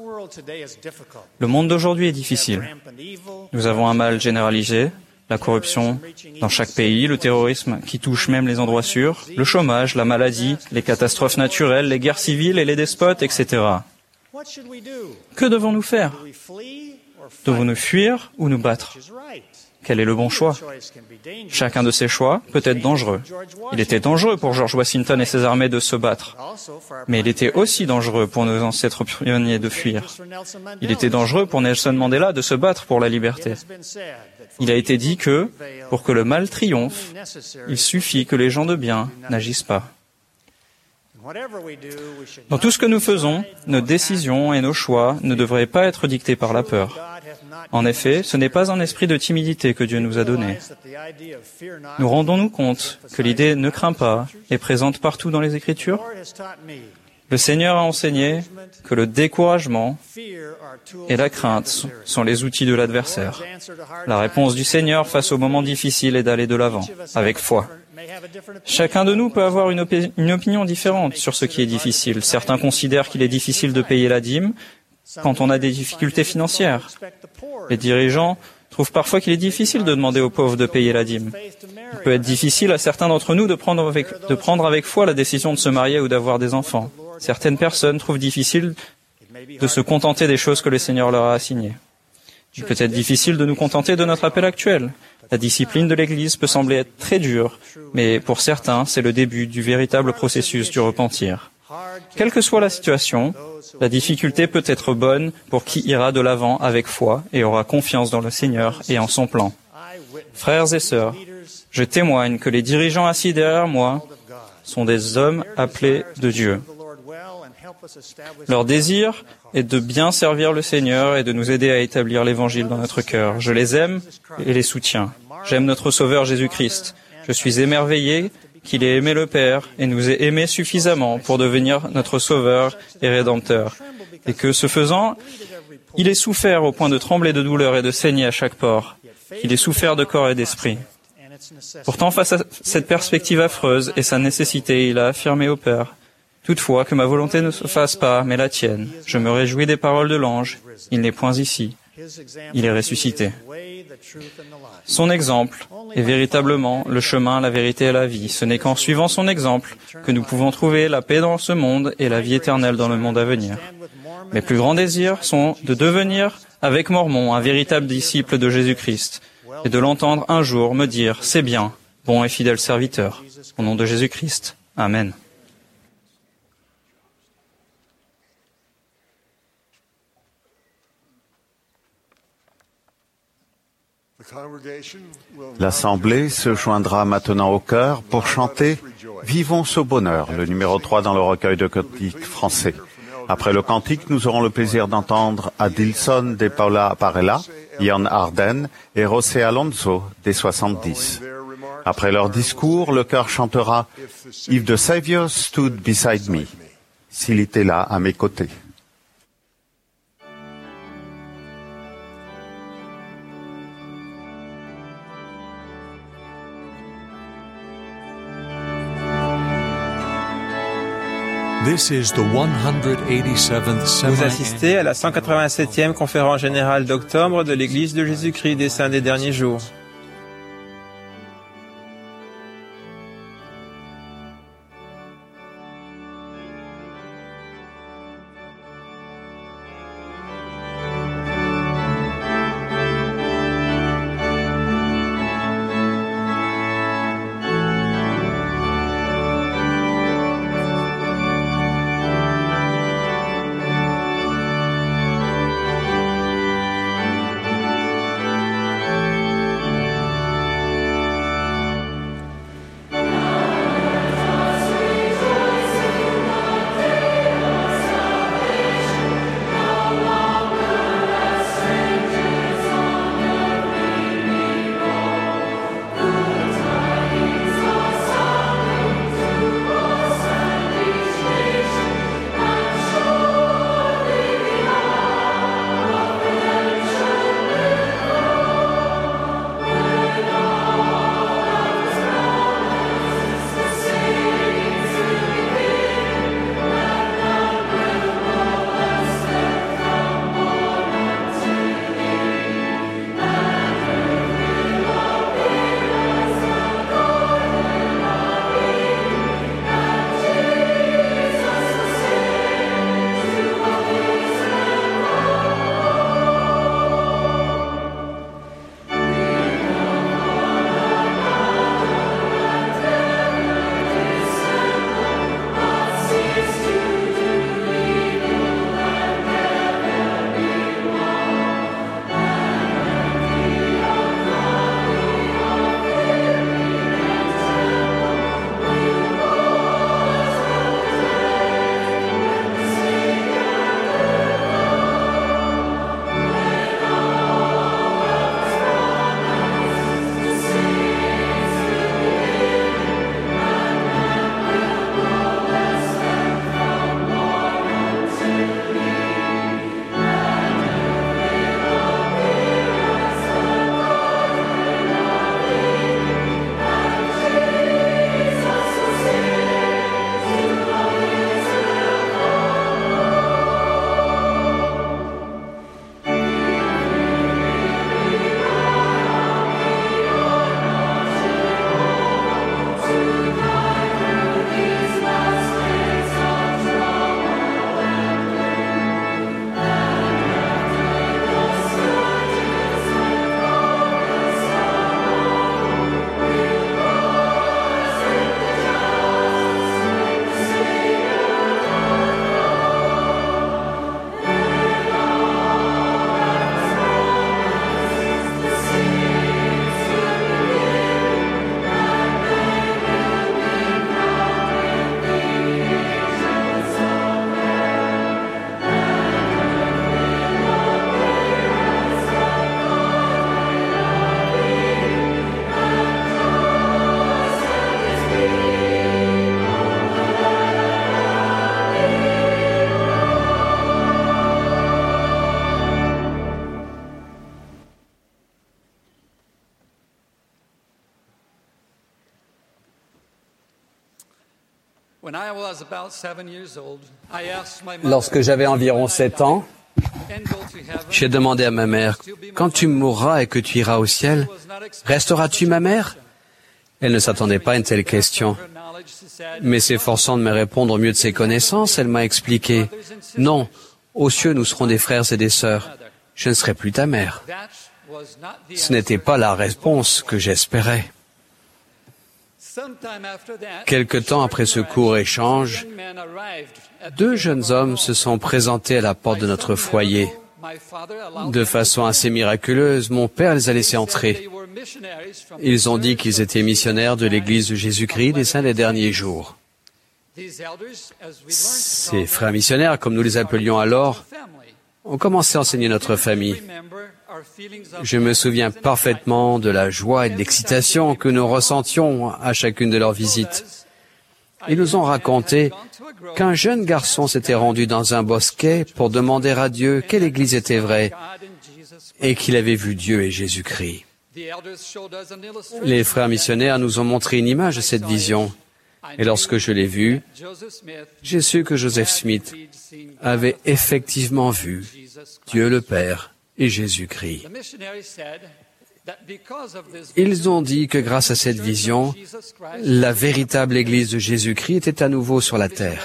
Le monde d'aujourd'hui est difficile. Nous avons un mal généralisé, la corruption dans chaque pays, le terrorisme qui touche même les endroits sûrs, le chômage, la maladie, les catastrophes naturelles, les guerres civiles et les despotes, et cetera. Que devons-nous faire? Devons-nous fuir ou nous battre? Quel est le bon choix? Chacun de ces choix peut être dangereux. Il était dangereux pour George Washington et ses armées de se battre. Mais il était aussi dangereux pour nos ancêtres pionniers de fuir. Il était dangereux pour Nelson Mandela de se battre pour la liberté. Il a été dit que, pour que le mal triomphe, il suffit que les gens de bien n'agissent pas. Dans tout ce que nous faisons, nos décisions et nos choix ne devraient pas être dictés par la peur. En effet, ce n'est pas un esprit de timidité que Dieu nous a donné. Nous rendons-nous compte que l'idée « ne crains pas » est présente partout dans les Écritures? Le Seigneur a enseigné que le découragement et la crainte sont les outils de l'adversaire. La réponse du Seigneur face aux moments difficiles est d'aller de l'avant, avec foi. Chacun de nous peut avoir une, opi- une opinion différente sur ce qui est difficile. Certains considèrent qu'il est difficile de payer la dîme quand on a des difficultés financières. Les dirigeants trouvent parfois qu'il est difficile de demander aux pauvres de payer la dîme. Il peut être difficile à certains d'entre nous de prendre avec, de prendre avec foi la décision de se marier ou d'avoir des enfants. Certaines personnes trouvent difficile de se contenter des choses que le Seigneur leur a assignées. Il peut être difficile de nous contenter de notre appel actuel. La discipline de l'Église peut sembler être très dure, mais pour certains, c'est le début du véritable processus du repentir. Quelle que soit la situation, la difficulté peut être bonne pour qui ira de l'avant avec foi et aura confiance dans le Seigneur et en son plan. Frères et sœurs, je témoigne que les dirigeants assis derrière moi sont des hommes appelés de Dieu. Leur désir est de bien servir le Seigneur et de nous aider à établir l'Évangile dans notre cœur. Je les aime et les soutiens. J'aime notre Sauveur Jésus-Christ. Je suis émerveillé qu'il ait aimé le Père et nous ait aimés suffisamment pour devenir notre Sauveur et Rédempteur. Et que, ce faisant, il ait souffert au point de trembler de douleur et de saigner à chaque pore. Qu'il ait souffert de corps et d'esprit. Pourtant, face à cette perspective affreuse et sa nécessité, il a affirmé au Père: toutefois, que ma volonté ne se fasse pas, mais la tienne. Je me réjouis des paroles de l'ange. Il n'est point ici. Il est ressuscité. Son exemple est véritablement le chemin, la vérité et la vie. Ce n'est qu'en suivant son exemple que nous pouvons trouver la paix dans ce monde et la vie éternelle dans le monde à venir. Mes plus grands désirs sont de devenir, avec Mormon, un véritable disciple de Jésus-Christ et de l'entendre un jour me dire « C'est bien, bon et fidèle serviteur. » Au nom de Jésus-Christ. Amen. L'Assemblée se joindra maintenant au chœur pour chanter « Vivons ce bonheur », le numéro trois dans le recueil de cantiques français. Après le cantique, nous aurons le plaisir d'entendre Adilson de Paula Parella, Ian Arden et José Alonso des soixante-dix. Après leur discours, le chœur chantera « If the Savior stood beside me », s'il était là à mes côtés. Vous assistez à la cent quatre-vingt-septième conférence générale d'octobre de l'Église de Jésus-Christ des Saints des Derniers Jours. Lorsque j'avais environ sept ans, j'ai demandé à ma mère, « Quand tu mourras et que tu iras au ciel, resteras-tu ma mère ?» Elle ne s'attendait pas à une telle question. Mais s'efforçant de me répondre au mieux de ses connaissances, elle m'a expliqué, « Non, aux cieux nous serons des frères et des sœurs. Je ne serai plus ta mère. » Ce n'était pas la réponse que j'espérais. Quelque temps après ce court échange, deux jeunes hommes se sont présentés à la porte de notre foyer. De façon assez miraculeuse, mon père les a laissés entrer. Ils ont dit qu'ils étaient missionnaires de l'Église de Jésus-Christ des Saints des Derniers Jours. Ces frères missionnaires, comme nous les appelions alors, ont commencé à enseigner notre famille. Je me souviens parfaitement de la joie et de l'excitation que nous ressentions à chacune de leurs visites. Ils nous ont raconté qu'un jeune garçon s'était rendu dans un bosquet pour demander à Dieu quelle église était vraie et qu'il avait vu Dieu et Jésus-Christ. Les frères missionnaires nous ont montré une image de cette vision. Et lorsque je l'ai vue, j'ai su que Joseph Smith avait effectivement vu Dieu le Père et Jésus-Christ. Ils ont dit que grâce à cette vision, la véritable Église de Jésus-Christ était à nouveau sur la terre.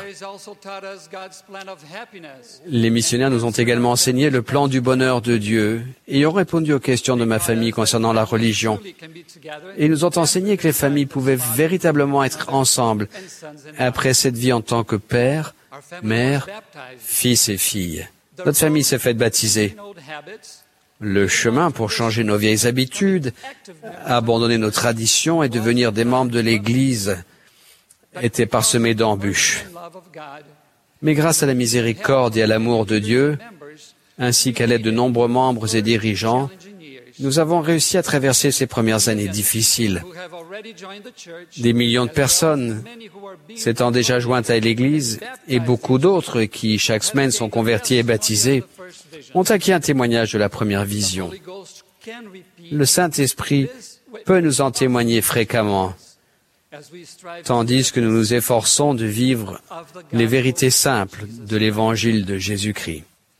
Les missionnaires nous ont également enseigné le plan du bonheur de Dieu et ont répondu aux questions de ma famille concernant la religion. Et ils nous ont enseigné que les familles pouvaient véritablement être ensemble après cette vie en tant que père, mère, fils et fille. Notre famille s'est faite baptiser. Le chemin pour changer nos vieilles habitudes, abandonner nos traditions et devenir des membres de l'Église était parsemé d'embûches. Mais grâce à la miséricorde et à l'amour de Dieu, ainsi qu'à l'aide de nombreux membres et dirigeants, nous avons réussi à traverser ces premières années difficiles. Des millions de personnes s'étant déjà jointes à l'Église et beaucoup d'autres qui, chaque semaine, sont convertis et baptisés, ont acquis un témoignage de la première vision. Le Saint-Esprit peut nous en témoigner fréquemment, tandis que nous nous efforçons de vivre les vérités simples de l'Évangile de Jésus-Christ.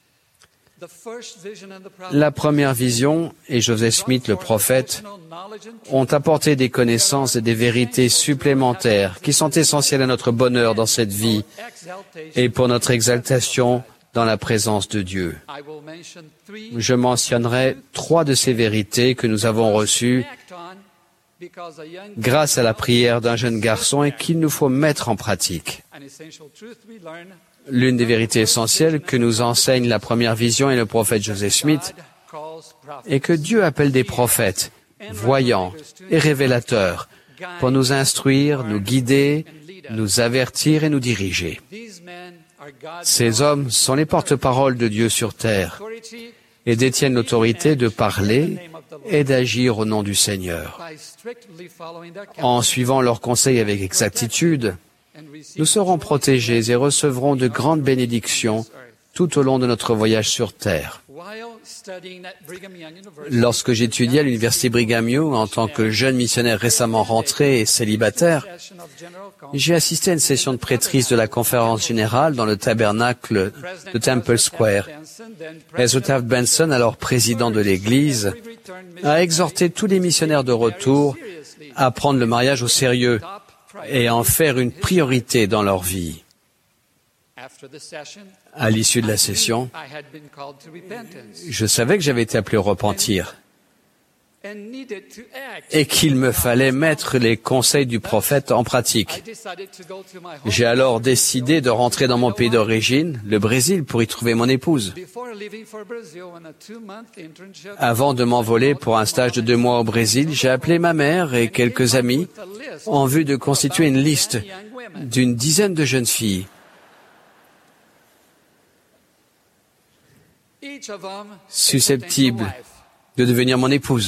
La première vision et Joseph Smith, le prophète, ont apporté des connaissances et des vérités supplémentaires qui sont essentielles à notre bonheur dans cette vie et pour notre exaltation dans la présence de Dieu. Je mentionnerai trois de ces vérités que nous avons reçues grâce à la prière d'un jeune garçon et qu'il nous faut mettre en pratique. L'une des vérités essentielles que nous enseigne la première vision et le prophète Joseph Smith est que Dieu appelle des prophètes, voyants et révélateurs pour nous instruire, nous guider, nous avertir et nous diriger. Ces hommes sont les porte-paroles de Dieu sur terre et détiennent l'autorité de parler et d'agir au nom du Seigneur. En suivant leurs conseils avec exactitude, nous serons protégés et recevrons de grandes bénédictions tout au long de notre voyage sur terre. Lorsque j'étudiais à l'université Brigham Young en tant que jeune missionnaire récemment rentré et célibataire, j'ai assisté à une session de prêtrise de la conférence générale dans le tabernacle de Temple Square. Ezra Taft Benson, alors président de l'Église, a exhorté tous les missionnaires de retour à prendre le mariage au sérieux et à en faire une priorité dans leur vie. À l'issue de la session, je savais que j'avais été appelé au repentir et qu'il me fallait mettre les conseils du prophète en pratique. J'ai alors décidé de rentrer dans mon pays d'origine, le Brésil, pour y trouver mon épouse. Avant de m'envoler pour un stage de deux mois au Brésil, j'ai appelé ma mère et quelques amis en vue de constituer une liste d'une dizaine de jeunes filles. Susceptibles de devenir mon épouse.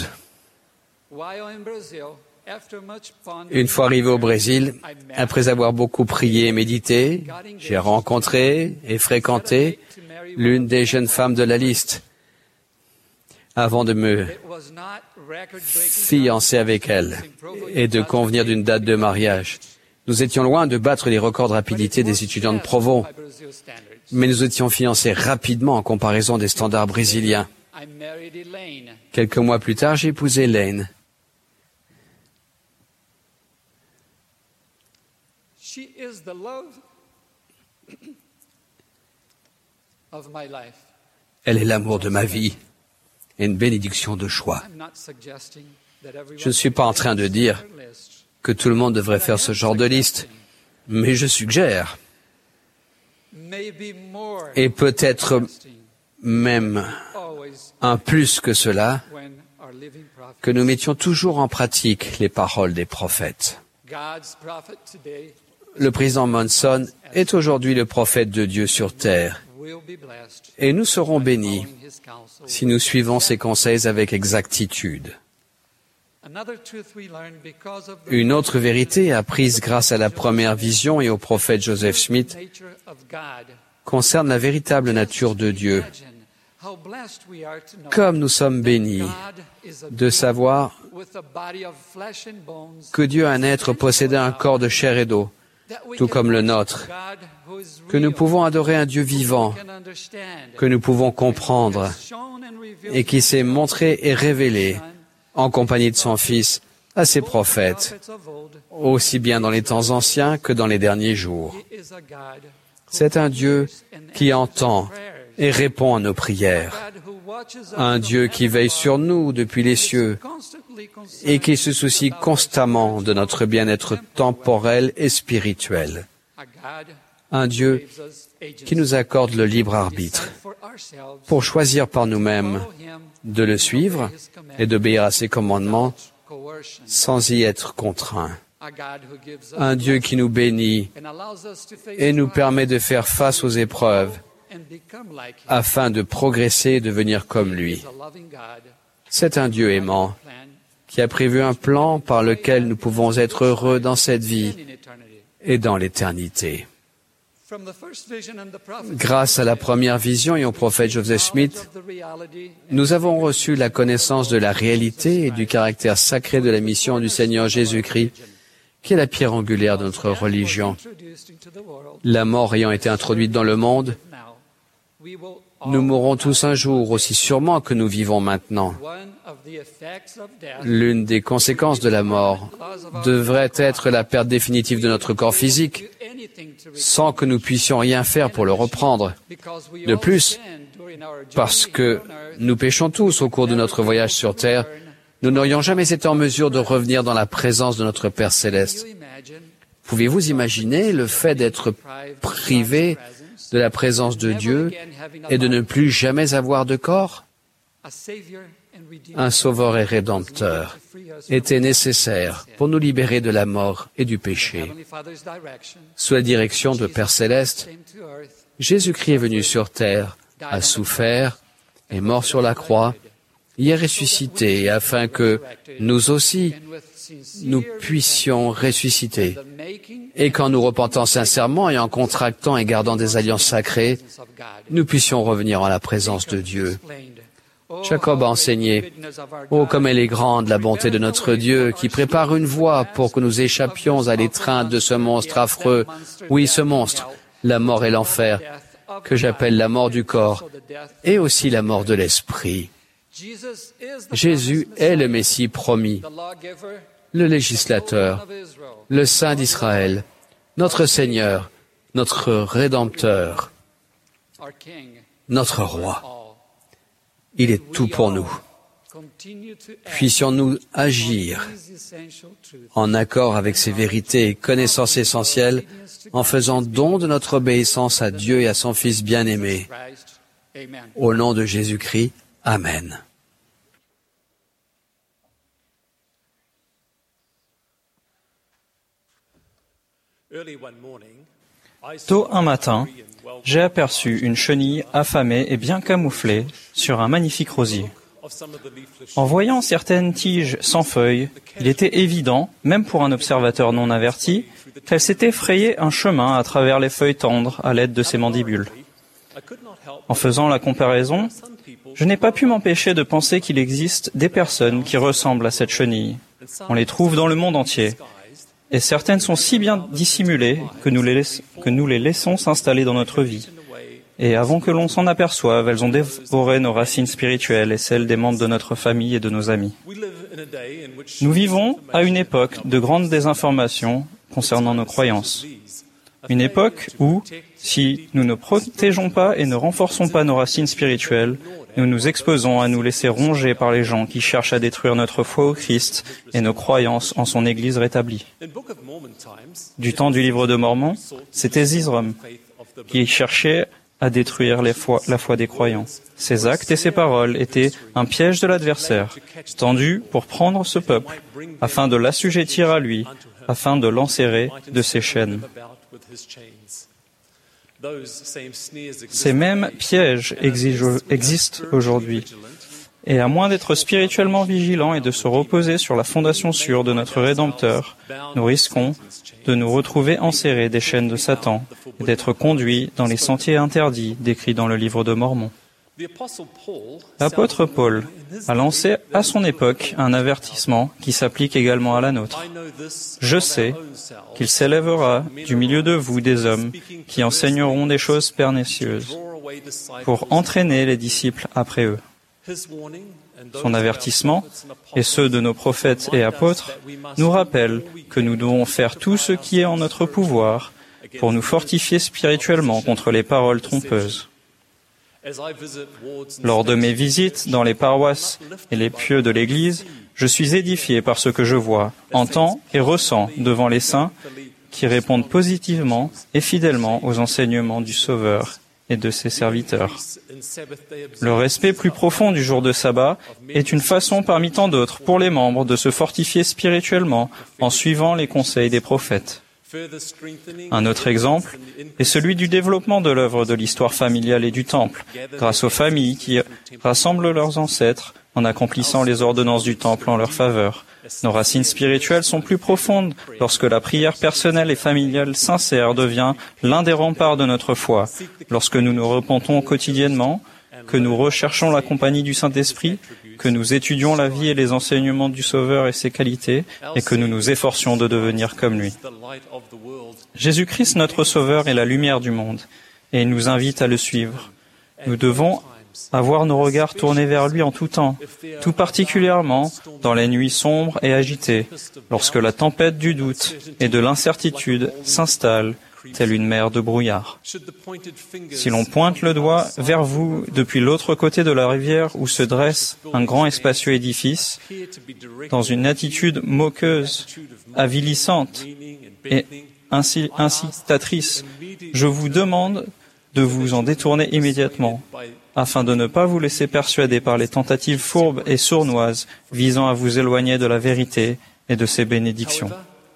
Une fois arrivé au Brésil, après avoir beaucoup prié et médité, j'ai rencontré et fréquenté l'une des jeunes femmes de la liste avant de me fiancer avec elle et de convenir d'une date de mariage. Nous étions loin de battre les records de rapidité des étudiants de Provo, mais nous étions fiancés rapidement en comparaison des standards brésiliens. Quelques mois plus tard, j'ai épousé Lane. Elle est l'amour de ma vie et une bénédiction de choix. Je ne suis pas en train de dire que tout le monde devrait faire ce genre de liste, mais je suggère, et peut-être même un plus que cela, que nous mettions toujours en pratique les paroles des prophètes. Le président Monson est aujourd'hui le prophète de Dieu sur terre. Et nous serons bénis si nous suivons ses conseils avec exactitude. Une autre vérité apprise grâce à la première vision et au prophète Joseph Smith concerne la véritable nature de Dieu. Comme nous sommes bénis de savoir que Dieu est un être possédant un corps de chair et d'eau, tout comme le nôtre, que nous pouvons adorer un Dieu vivant, que nous pouvons comprendre et qui s'est montré et révélé en compagnie de son Fils à ses prophètes, aussi bien dans les temps anciens que dans les derniers jours. C'est un Dieu qui entend et répond à nos prières, un Dieu qui veille sur nous depuis les cieux et qui se soucie constamment de notre bien-être temporel et spirituel, un Dieu qui nous accorde le libre arbitre pour choisir par nous-mêmes de le suivre et d'obéir à ses commandements sans y être contraints. Un Dieu qui nous bénit et nous permet de faire face aux épreuves afin de progresser et devenir comme lui. C'est un Dieu aimant qui a prévu un plan par lequel nous pouvons être heureux dans cette vie et dans l'éternité. Grâce à la première vision et au prophète Joseph Smith, nous avons reçu la connaissance de la réalité et du caractère sacré de la mission du Seigneur Jésus-Christ, qui est la pierre angulaire de notre religion. La mort ayant été introduite dans le monde, nous mourrons tous un jour, aussi sûrement que nous vivons maintenant. L'une des conséquences de la mort devrait être la perte définitive de notre corps physique, sans que nous puissions rien faire pour le reprendre. De plus, parce que nous péchons tous au cours de notre voyage sur terre, nous n'aurions jamais été en mesure de revenir dans la présence de notre Père céleste. Pouvez-vous imaginer le fait d'être privé de la présence de Dieu et de ne plus jamais avoir de corps? Un sauveur et rédempteur était nécessaire pour nous libérer de la mort et du péché. Sous la direction de Père Céleste, Jésus-Christ est venu sur terre, a souffert, est mort sur la croix, y est ressuscité afin que nous aussi, nous puissions ressusciter. Et qu'en nous repentant sincèrement et en contractant et gardant des alliances sacrées, nous puissions revenir en la présence de Dieu. Jacob a enseigné, « Oh, comme elle est grande, la bonté de notre Dieu, qui prépare une voie pour que nous échappions à l'étreinte de ce monstre affreux. Oui, ce monstre, la mort et l'enfer, que j'appelle la mort du corps, et aussi la mort de l'esprit. » Jésus est le Messie promis, le législateur, le Saint d'Israël, notre Seigneur, notre Rédempteur, notre Roi. Il est tout pour nous. Puissions-nous agir en accord avec ces vérités et connaissances essentielles en faisant don de notre obéissance à Dieu et à son Fils bien-aimé. Au nom de Jésus-Christ, Amen. Tôt un matin, j'ai aperçu une chenille affamée et bien camouflée sur un magnifique rosier. En voyant certaines tiges sans feuilles, il était évident, même pour un observateur non averti, qu'elle s'était frayé un chemin à travers les feuilles tendres à l'aide de ses mandibules. En faisant la comparaison, je n'ai pas pu m'empêcher de penser qu'il existe des personnes qui ressemblent à cette chenille. On les trouve dans le monde entier. Et certaines sont si bien dissimulées que nous les, laiss- que nous les laissons s'installer dans notre vie. Et avant que l'on s'en aperçoive, elles ont dévoré nos racines spirituelles et celles des membres de notre famille et de nos amis. Nous vivons à une époque de grande désinformation concernant nos croyances. Une époque où, si nous ne protégeons pas et ne renforçons pas nos racines spirituelles, nous nous exposons à nous laisser ronger par les gens qui cherchent à détruire notre foi au Christ et nos croyances en son Église rétablie. Du temps du livre de Mormon, c'était Zizrom qui cherchait à détruire les foi, la foi des croyants. Ses actes et ses paroles étaient un piège de l'adversaire, tendu pour prendre ce peuple, afin de l'assujettir à lui, afin de l'enserrer de ses chaînes. Ces mêmes pièges exigent- existent aujourd'hui. Et à moins d'être spirituellement vigilants et de se reposer sur la fondation sûre de notre Rédempteur, nous risquons de nous retrouver enserrés des chaînes de Satan et d'être conduits dans les sentiers interdits décrits dans le livre de Mormon. L'apôtre Paul a lancé à son époque un avertissement qui s'applique également à la nôtre. Je sais qu'il s'élèvera du milieu de vous des hommes qui enseigneront des choses pernicieuses pour entraîner les disciples après eux. Son avertissement, et ceux de nos prophètes et apôtres, nous rappellent que nous devons faire tout ce qui est en notre pouvoir pour nous fortifier spirituellement contre les paroles trompeuses. Lors de mes visites dans les paroisses et les pieux de l'Église, je suis édifié par ce que je vois, entends et ressens devant les saints qui répondent positivement et fidèlement aux enseignements du Sauveur et de ses serviteurs. Le respect plus profond du jour de sabbat est une façon parmi tant d'autres pour les membres de se fortifier spirituellement en suivant les conseils des prophètes. Un autre exemple est celui du développement de l'œuvre de l'histoire familiale et du temple, grâce aux familles qui rassemblent leurs ancêtres en accomplissant les ordonnances du temple en leur faveur. Nos racines spirituelles sont plus profondes lorsque la prière personnelle et familiale sincère devient l'un des remparts de notre foi, lorsque nous nous repentons quotidiennement, que nous recherchons la compagnie du Saint-Esprit, que nous étudions la vie et les enseignements du Sauveur et ses qualités, et que nous nous efforcions de devenir comme lui. Jésus-Christ, notre Sauveur, est la lumière du monde, et il nous invite à le suivre. Nous devons avoir nos regards tournés vers lui en tout temps, tout particulièrement dans les nuits sombres et agitées, lorsque la tempête du doute et de l'incertitude s'installe, telle une mer de brouillard. Si l'on pointe le doigt vers vous depuis l'autre côté de la rivière où se dresse un grand et spacieux édifice, dans une attitude moqueuse, avilissante et inci- incitatrice, je vous demande de vous en détourner immédiatement, afin de ne pas vous laisser persuader par les tentatives fourbes et sournoises visant à vous éloigner de la vérité et de ses bénédictions.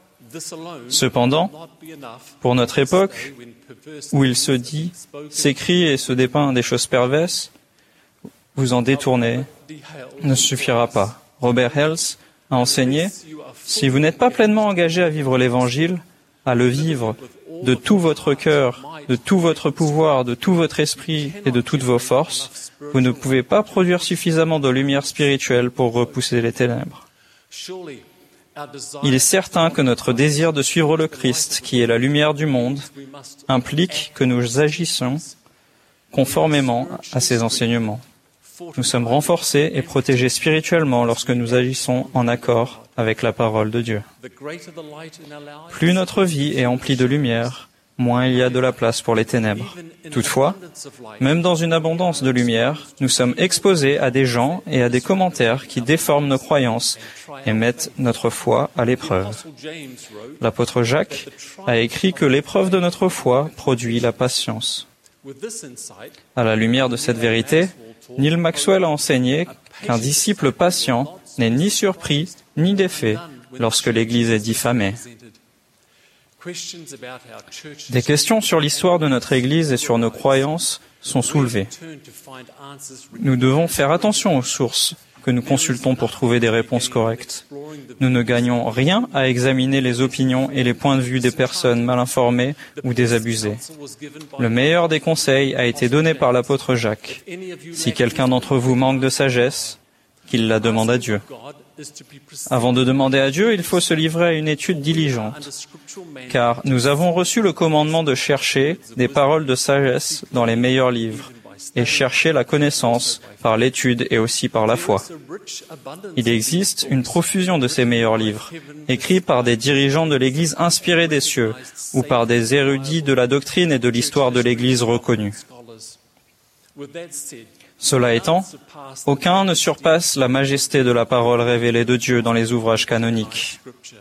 Cependant, pour notre époque, où il se dit, s'écrit et se dépeint des choses perverses, vous en détourner ne suffira pas. Robert Hales a enseigné, si vous n'êtes pas pleinement engagé à vivre l'Évangile, à le vivre de tout votre cœur, de tout votre pouvoir, de tout votre esprit et de toutes vos forces, vous ne pouvez pas produire suffisamment de lumière spirituelle pour repousser les ténèbres. Il est certain que notre désir de suivre le Christ, qui est la lumière du monde, implique que nous agissons conformément à ses enseignements. Nous sommes renforcés et protégés spirituellement lorsque nous agissons en accord avec la parole de Dieu. Plus notre vie est emplie de lumière, moins il y a de la place pour les ténèbres. Toutefois, même dans une abondance de lumière, nous sommes exposés à des gens et à des commentaires qui déforment nos croyances et mettent notre foi à l'épreuve. L'apôtre Jacques a écrit que l'épreuve de notre foi produit la patience. À la lumière de cette vérité, Neil Maxwell a enseigné qu'un disciple patient n'est ni surpris ni défait lorsque l'Église est diffamée. Des questions sur l'histoire de notre Église et sur nos croyances sont soulevées. Nous devons faire attention aux sources que nous consultons pour trouver des réponses correctes. Nous ne gagnons rien à examiner les opinions et les points de vue des personnes mal informées ou désabusées. Le meilleur des conseils a été donné par l'apôtre Jacques. Si quelqu'un d'entre vous manque de sagesse, qu'il la demande à Dieu. Avant de demander à Dieu, il faut se livrer à une étude diligente, car nous avons reçu le commandement de chercher des paroles de sagesse dans les meilleurs livres, et chercher la connaissance par l'étude et aussi par la foi. Il existe une profusion de ces meilleurs livres, écrits par des dirigeants de l'Église inspirés des cieux, ou par des érudits de la doctrine et de l'histoire de l'Église reconnus. Cela étant, aucun ne surpasse la majesté de la parole révélée de Dieu dans les ouvrages canoniques.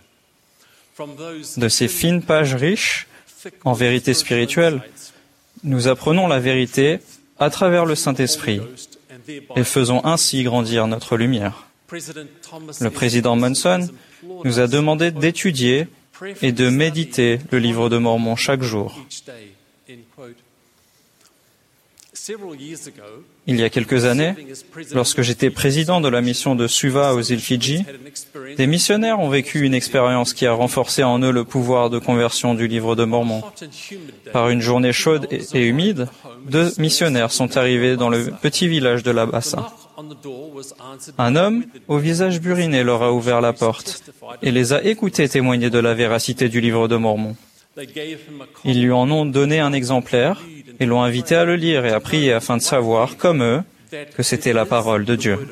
De ces fines pages riches en vérité spirituelle, nous apprenons la vérité à travers le Saint-Esprit et faisons ainsi grandir notre lumière. Le président Monson nous a demandé d'étudier et de méditer le livre de Mormon chaque jour. Il y a quelques années, lorsque j'étais président de la mission de Suva aux îles Fidji, des missionnaires ont vécu une expérience qui a renforcé en eux le pouvoir de conversion du livre de Mormon. Par une journée chaude et humide, deux missionnaires sont arrivés dans le petit village de Labasa. Un homme au visage buriné leur a ouvert la porte et les a écoutés témoigner de la véracité du livre de Mormon. Ils lui en ont donné un exemplaire et l'ont invité à le lire et à prier afin de savoir, comme eux, que c'était la parole de Dieu.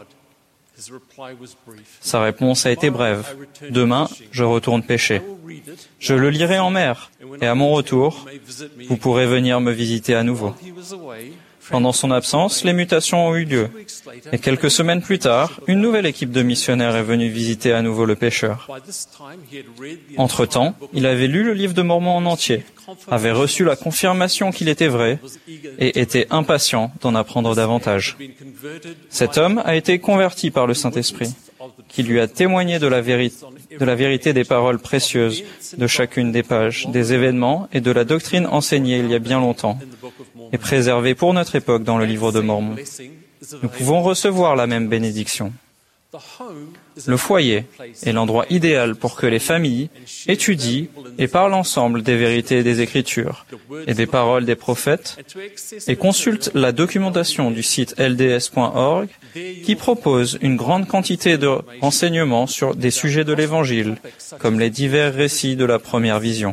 Sa réponse a été brève. « Demain, je retourne pêcher. Je le lirai en mer, et à mon retour, vous pourrez venir me visiter à nouveau. » Pendant son absence, les mutations ont eu lieu. Et quelques semaines plus tard, une nouvelle équipe de missionnaires est venue visiter à nouveau le pêcheur. Entre-temps, il avait lu le livre de Mormon en entier, avait reçu la confirmation qu'il était vrai et était impatient d'en apprendre davantage. Cet homme a été converti par le Saint-Esprit, qui lui a témoigné de la, véri- de la vérité des paroles précieuses de chacune des pages, des événements et de la doctrine enseignée il y a bien longtemps et préservée pour notre époque dans le livre de Mormon. Nous pouvons recevoir la même bénédiction. Le foyer est l'endroit idéal pour que les familles étudient et parlent ensemble des vérités des Écritures et des paroles des prophètes et consultent la documentation du site L D S point org qui propose une grande quantité de renseignements sur des sujets de l'Évangile, comme les divers récits de la première vision.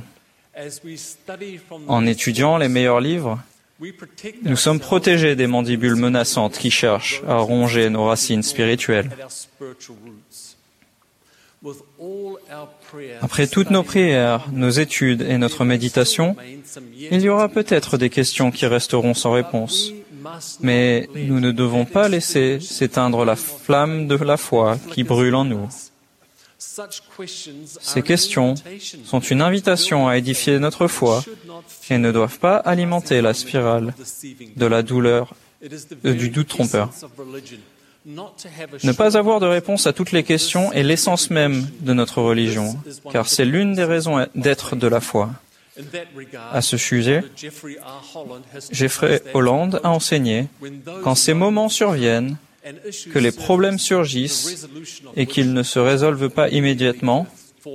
En étudiant les meilleurs livres, nous sommes protégés des mandibules menaçantes qui cherchent à ronger nos racines spirituelles. Après toutes nos prières, nos études et notre méditation, il y aura peut-être des questions qui resteront sans réponse. Mais nous ne devons pas laisser s'éteindre la flamme de la foi qui brûle en nous. Ces questions sont une invitation à édifier notre foi et ne doivent pas alimenter la spirale de la douleur, euh, du doute trompeur. Ne pas avoir de réponse à toutes les questions est l'essence même de notre religion, car c'est l'une des raisons d'être de la foi. À ce sujet, Jeffrey Holland a enseigné, quand ces moments surviennent, que les problèmes surgissent et qu'ils ne se résolvent pas immédiatement,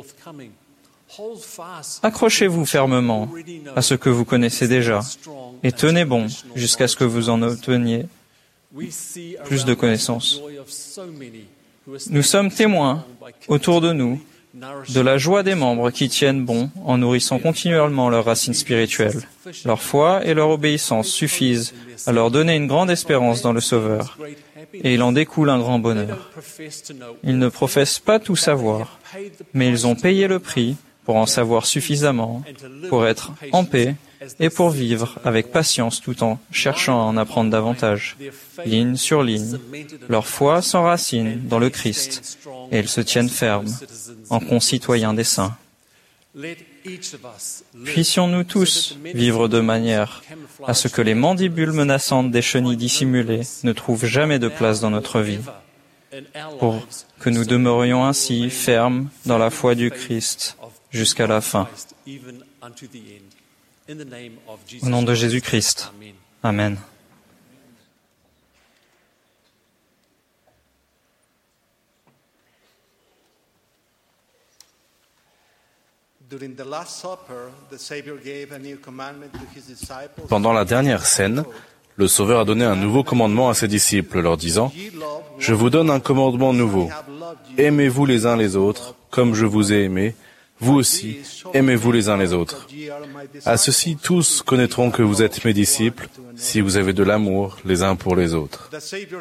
accrochez-vous fermement à ce que vous connaissez déjà et tenez bon jusqu'à ce que vous en obteniez plus de connaissances. Nous sommes témoins autour de nous de la joie des membres qui tiennent bon en nourrissant continuellement leurs racines spirituelles. Leur foi et leur obéissance suffisent à leur donner une grande espérance dans le Sauveur, et il en découle un grand bonheur. Ils ne professent pas tout savoir, mais ils ont payé le prix pour en savoir suffisamment, pour être en paix et pour vivre avec patience tout en cherchant à en apprendre davantage. Ligne sur ligne, leur foi s'enracine dans le Christ et ils se tiennent fermes en concitoyens des saints. Puissions-nous tous vivre de manière à ce que les mandibules menaçantes des chenilles dissimulées ne trouvent jamais de place dans notre vie, pour que nous demeurions ainsi fermes dans la foi du Christ jusqu'à la fin. Au nom de Jésus-Christ. Amen. Pendant la dernière scène, le Sauveur a donné un nouveau commandement à ses disciples, leur disant « Je vous donne un commandement nouveau. Aimez-vous les uns les autres, comme je vous ai aimé. Vous aussi, aimez-vous les uns les autres. À ceci, tous connaîtront que vous êtes mes disciples, si vous avez de l'amour les uns pour les autres. »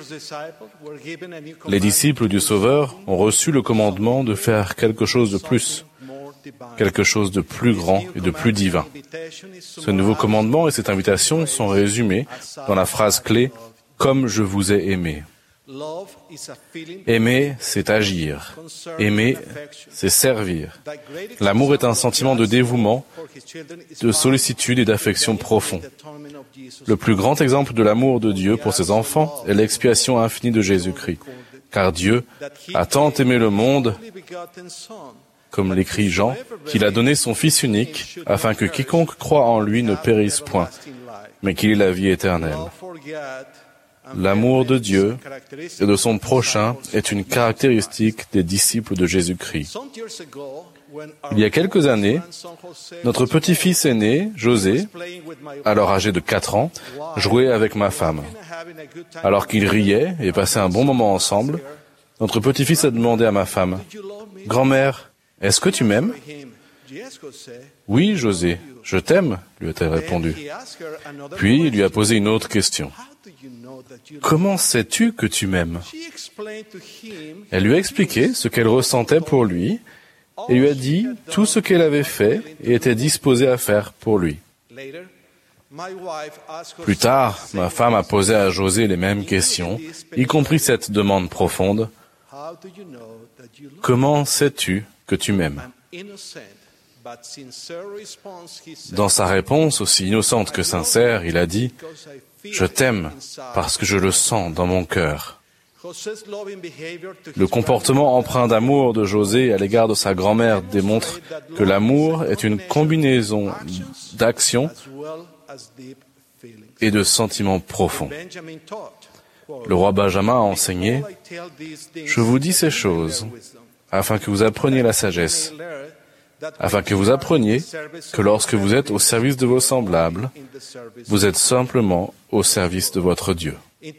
Les disciples du Sauveur ont reçu le commandement de faire quelque chose de plus, quelque chose de plus grand et de plus divin. Ce nouveau commandement et cette invitation sont résumés dans la phrase clé « Comme je vous ai aimé ». Aimer, c'est agir. Aimer, c'est servir. L'amour est un sentiment de dévouement, de sollicitude et d'affection profond. Le plus grand exemple de l'amour de Dieu pour ses enfants est l'expiation infinie de Jésus-Christ. Car Dieu a tant aimé le monde comme l'écrit Jean, qu'il a donné son Fils unique, afin que quiconque croit en lui ne périsse point, mais qu'il ait la vie éternelle. L'amour de Dieu et de son prochain est une caractéristique des disciples de Jésus-Christ. Il y a quelques années, notre petit-fils aîné, José, alors âgé de quatre ans, jouait avec ma femme. Alors qu'ils riaient et passaient un bon moment ensemble, notre petit-fils a demandé à ma femme, « Grand-mère, est-ce que tu m'aimes ?»« Oui, José, je t'aime, » lui a-t-elle répondu. Puis il lui a posé une autre question. « Comment sais-tu que tu m'aimes ?» Elle lui a expliqué ce qu'elle ressentait pour lui et lui a dit tout ce qu'elle avait fait et était disposée à faire pour lui. Plus tard, ma femme a posé à José les mêmes questions, y compris cette demande profonde. « Comment sais-tu que tu m'aimes ?» Dans sa réponse, aussi innocente que sincère, il a dit « Je t'aime parce que je le sens dans mon cœur. » Le comportement empreint d'amour de José à l'égard de sa grand-mère démontre que l'amour est une combinaison d'actions et de sentiments profonds. Le roi Benjamin a enseigné « Je vous dis ces choses afin que vous appreniez la sagesse, afin que vous appreniez que lorsque vous êtes au service de vos semblables, vous êtes simplement au service de votre Dieu. »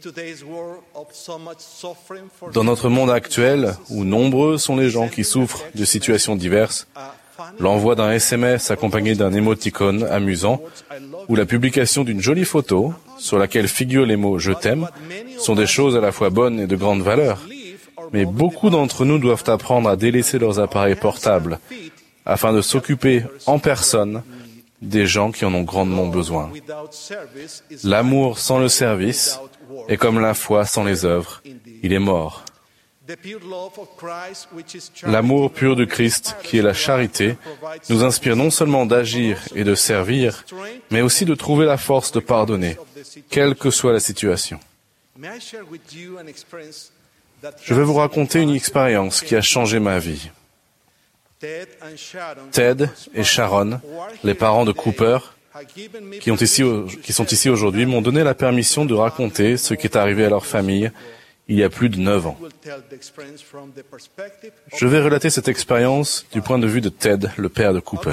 Dans notre monde actuel, où nombreux sont les gens qui souffrent de situations diverses, l'envoi d'un S M S accompagné d'un émoticône amusant ou la publication d'une jolie photo sur laquelle figurent les mots « je t'aime » sont des choses à la fois bonnes et de grande valeur. Mais beaucoup d'entre nous doivent apprendre à délaisser leurs appareils portables afin de s'occuper en personne des gens qui en ont grandement besoin. L'amour sans le service est comme la foi sans les œuvres. Il est mort. L'amour pur du Christ, qui est la charité, nous inspire non seulement d'agir et de servir, mais aussi de trouver la force de pardonner, quelle que soit la situation. Je vais vous raconter une expérience qui a changé ma vie. Ted et Sharon, les parents de Cooper, qui, ont ici, qui sont ici aujourd'hui, m'ont donné la permission de raconter ce qui est arrivé à leur famille il y a plus de neuf ans. Je vais relater cette expérience du point de vue de Ted, le père de Cooper.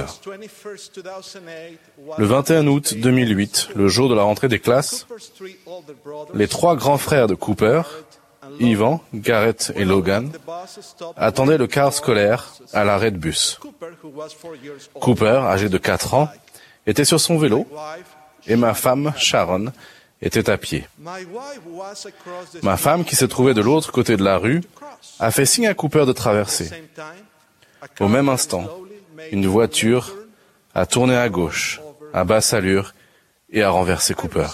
Le vingt et un août deux mille huit, le jour de la rentrée des classes, les trois grands frères de Cooper, Ivan, Garrett et Logan, attendaient le car scolaire à l'arrêt de bus. Cooper, âgé de quatre ans, était sur son vélo et ma femme, Sharon, était à pied. Ma femme, qui se trouvait de l'autre côté de la rue, a fait signe à Cooper de traverser. Au même instant, une voiture a tourné à gauche, à basse allure, et a renversé Cooper.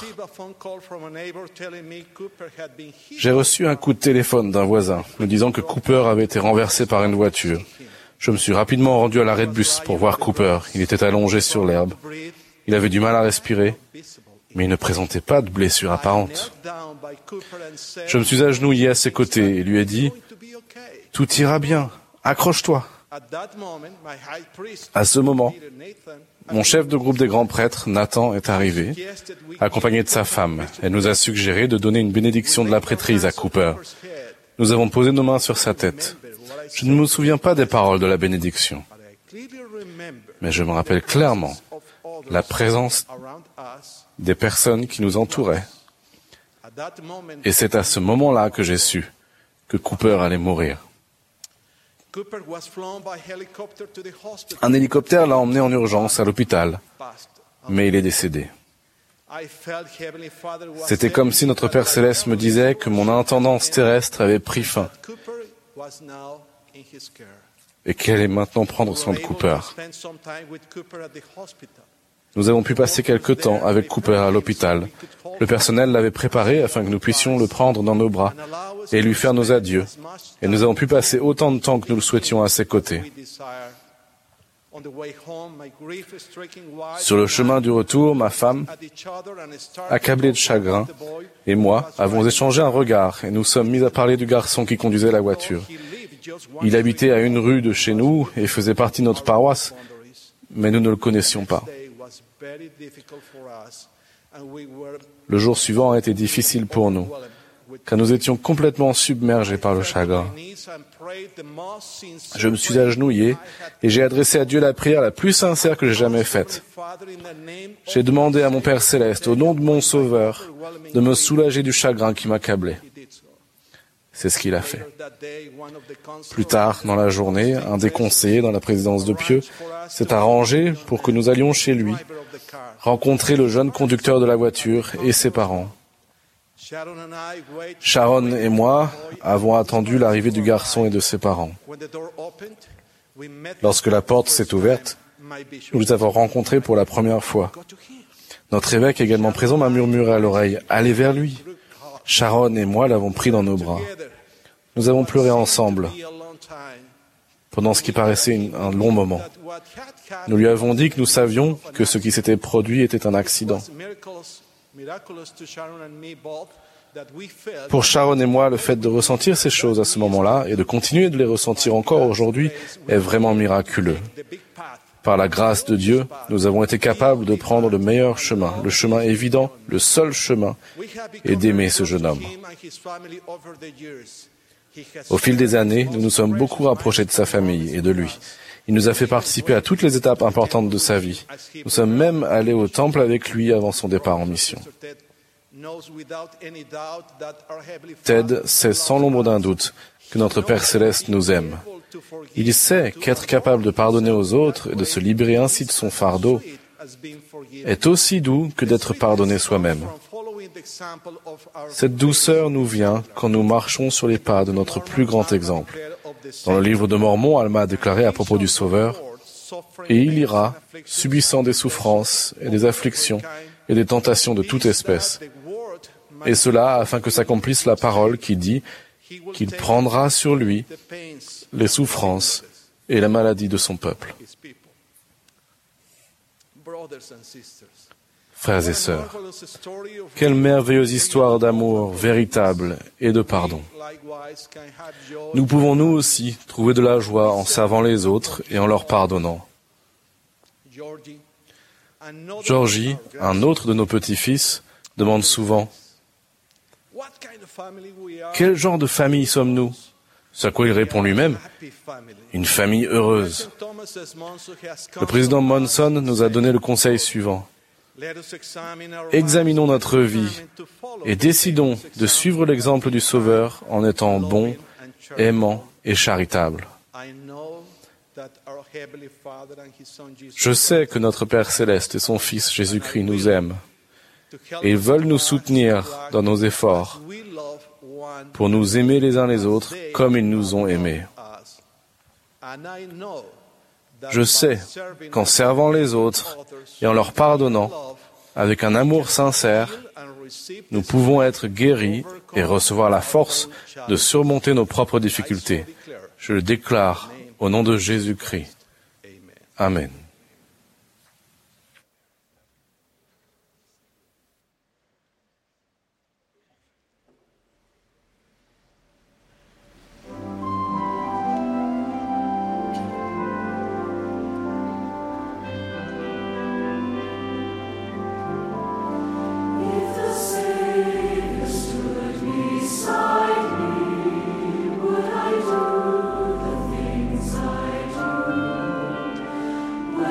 J'ai reçu un coup de téléphone d'un voisin me disant que Cooper avait été renversé par une voiture. Je me suis rapidement rendu à l'arrêt de bus pour voir Cooper. Il était allongé sur l'herbe. Il avait du mal à respirer, mais il ne présentait pas de blessure apparente. Je me suis agenouillé à ses côtés et lui ai dit « Tout ira bien, accroche-toi ». À ce moment, mon chef de groupe des grands prêtres, Nathan, est arrivé, accompagné de sa femme. Elle nous a suggéré de donner une bénédiction de la prêtrise à Cooper. Nous avons posé nos mains sur sa tête. Je ne me souviens pas des paroles de la bénédiction, mais je me rappelle clairement la présence des personnes qui nous entouraient. Et c'est à ce moment-là que j'ai su que Cooper allait mourir. Un hélicoptère l'a emmené en urgence à l'hôpital, mais il est décédé. C'était comme si notre Père Céleste me disait que mon intendance terrestre avait pris fin et qu'elle allait maintenant prendre soin de Cooper. Nous avons pu passer quelque temps avec Cooper à l'hôpital. Le personnel l'avait préparé afin que nous puissions le prendre dans nos bras et lui faire nos adieux. Et nous avons pu passer autant de temps que nous le souhaitions à ses côtés. Sur le chemin du retour, ma femme, accablée de chagrin, et moi avons échangé un regard et nous sommes mis à parler du garçon qui conduisait la voiture. Il habitait à une rue de chez nous et faisait partie de notre paroisse, mais nous ne le connaissions pas. Le jour suivant a été difficile pour nous, car nous étions complètement submergés par le chagrin. Je me suis agenouillé et j'ai adressé à Dieu la prière la plus sincère que j'ai jamais faite. J'ai demandé à mon Père Céleste, au nom de mon Sauveur, de me soulager du chagrin qui m'accablait. C'est ce qu'il a fait. Plus tard, dans la journée, un des conseillers dans la présidence de Pieux s'est arrangé pour que nous allions chez lui, rencontrer le jeune conducteur de la voiture et ses parents. Sharon et moi avons attendu l'arrivée du garçon et de ses parents. Lorsque la porte s'est ouverte, nous les avons rencontrés pour la première fois. Notre évêque également présent m'a murmuré à l'oreille « Allez vers lui ». Sharon et moi l'avons pris dans nos bras. Nous avons pleuré ensemble pendant ce qui paraissait une, un long moment. Nous lui avons dit que nous savions que ce qui s'était produit était un accident. Pour Sharon et moi, le fait de ressentir ces choses à ce moment-là et de continuer de les ressentir encore aujourd'hui est vraiment miraculeux. Par la grâce de Dieu, nous avons été capables de prendre le meilleur chemin, le chemin évident, le seul chemin, et d'aimer ce jeune homme. Au fil des années, nous nous sommes beaucoup rapprochés de sa famille et de lui. Il nous a fait participer à toutes les étapes importantes de sa vie. Nous sommes même allés au temple avec lui avant son départ en mission. Ted sait sans l'ombre d'un doute que notre Père Céleste nous aime. Il sait qu'être capable de pardonner aux autres et de se libérer ainsi de son fardeau est aussi doux que d'être pardonné soi-même. Cette douceur nous vient quand nous marchons sur les pas de notre plus grand exemple. Dans le livre de Mormon, Alma a déclaré à propos du Sauveur, « Et il ira, subissant des souffrances et des afflictions et des tentations de toute espèce. Et cela afin que s'accomplisse la parole qui dit qu'il prendra sur lui les souffrances et la maladie de son peuple. » Frères et sœurs, quelle merveilleuse histoire d'amour véritable et de pardon. Nous pouvons nous aussi trouver de la joie en servant les autres et en leur pardonnant. Georgie, un autre de nos petits-fils, demande souvent « Quel genre de famille sommes-nous » Ce à quoi il répond lui-même « Une famille heureuse ». Le président Monson nous a donné le conseil suivant. Examinons notre vie et décidons de suivre l'exemple du Sauveur en étant bons, aimants et charitables. Je sais que notre Père Céleste et son Fils Jésus-Christ nous aiment et ils veulent nous soutenir dans nos efforts pour nous aimer les uns les autres comme ils nous ont aimés. Je sais qu'en servant les autres et en leur pardonnant, avec un amour sincère, nous pouvons être guéris et recevoir la force de surmonter nos propres difficultés. Je le déclare au nom de Jésus-Christ. Amen. Would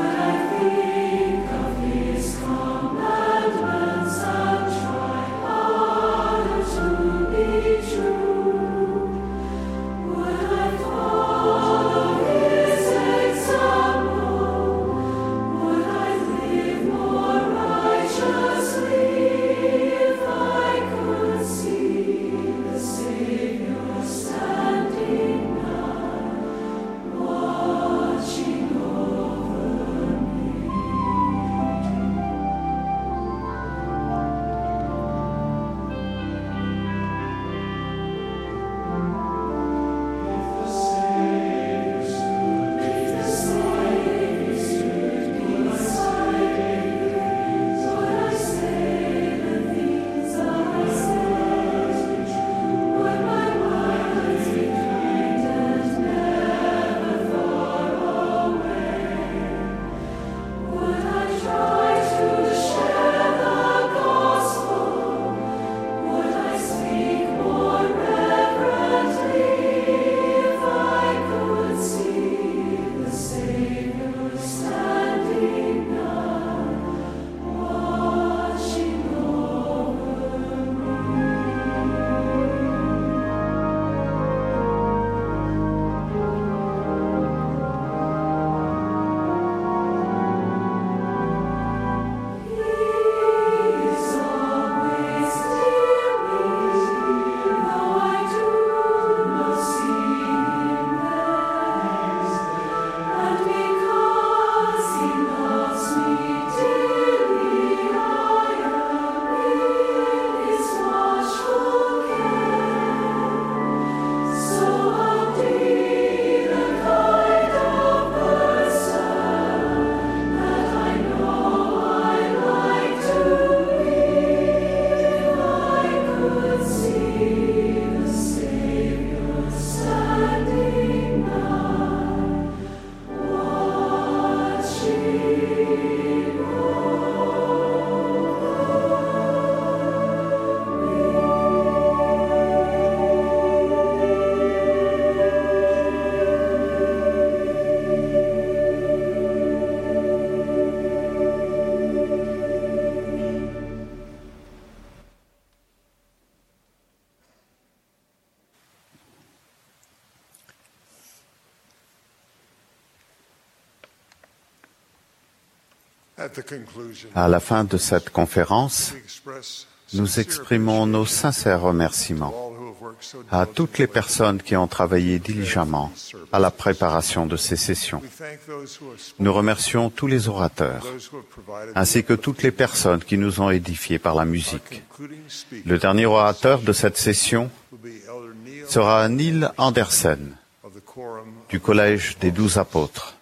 À la fin de cette conférence, nous exprimons nos sincères remerciements à toutes les personnes qui ont travaillé diligemment à la préparation de ces sessions. Nous remercions tous les orateurs, ainsi que toutes les personnes qui nous ont édifiés par la musique. Le dernier orateur de cette session sera Neil Andersen, du Collège des Douze Apôtres.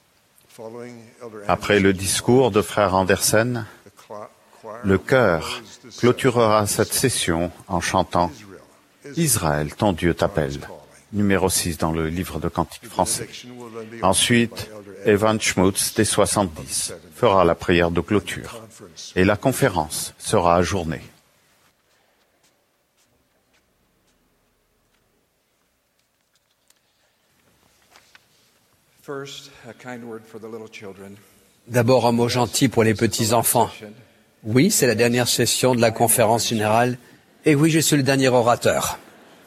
Après le discours de frère Andersen, le chœur clôturera cette session en chantant « Israël, ton Dieu t'appelle », numéro six dans le livre de cantiques français. Ensuite, Evan Schmutz, des soixante-dix, fera la prière de clôture et la conférence sera ajournée. D'abord, un mot gentil pour les petits-enfants. Oui, c'est la dernière session de la conférence générale, et oui, je suis le dernier orateur.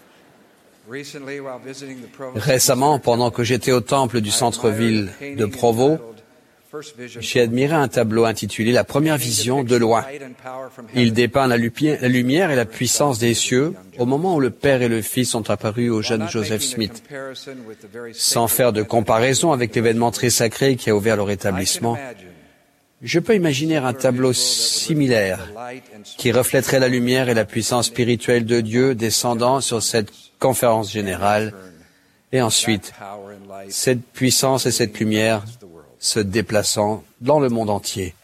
Récemment, pendant que j'étais au temple du centre-ville de Provo, j'ai admiré un tableau intitulé « La première vision de loin ». Il dépeint la lumière et la puissance des cieux au moment où le Père et le Fils sont apparus au jeune Joseph Smith. Sans faire de comparaison avec l'événement très sacré qui a ouvert leur établissement, je peux imaginer un tableau similaire qui reflèterait la lumière et la puissance spirituelle de Dieu descendant sur cette conférence générale et ensuite cette puissance et cette lumière se déplaçant dans le monde entier.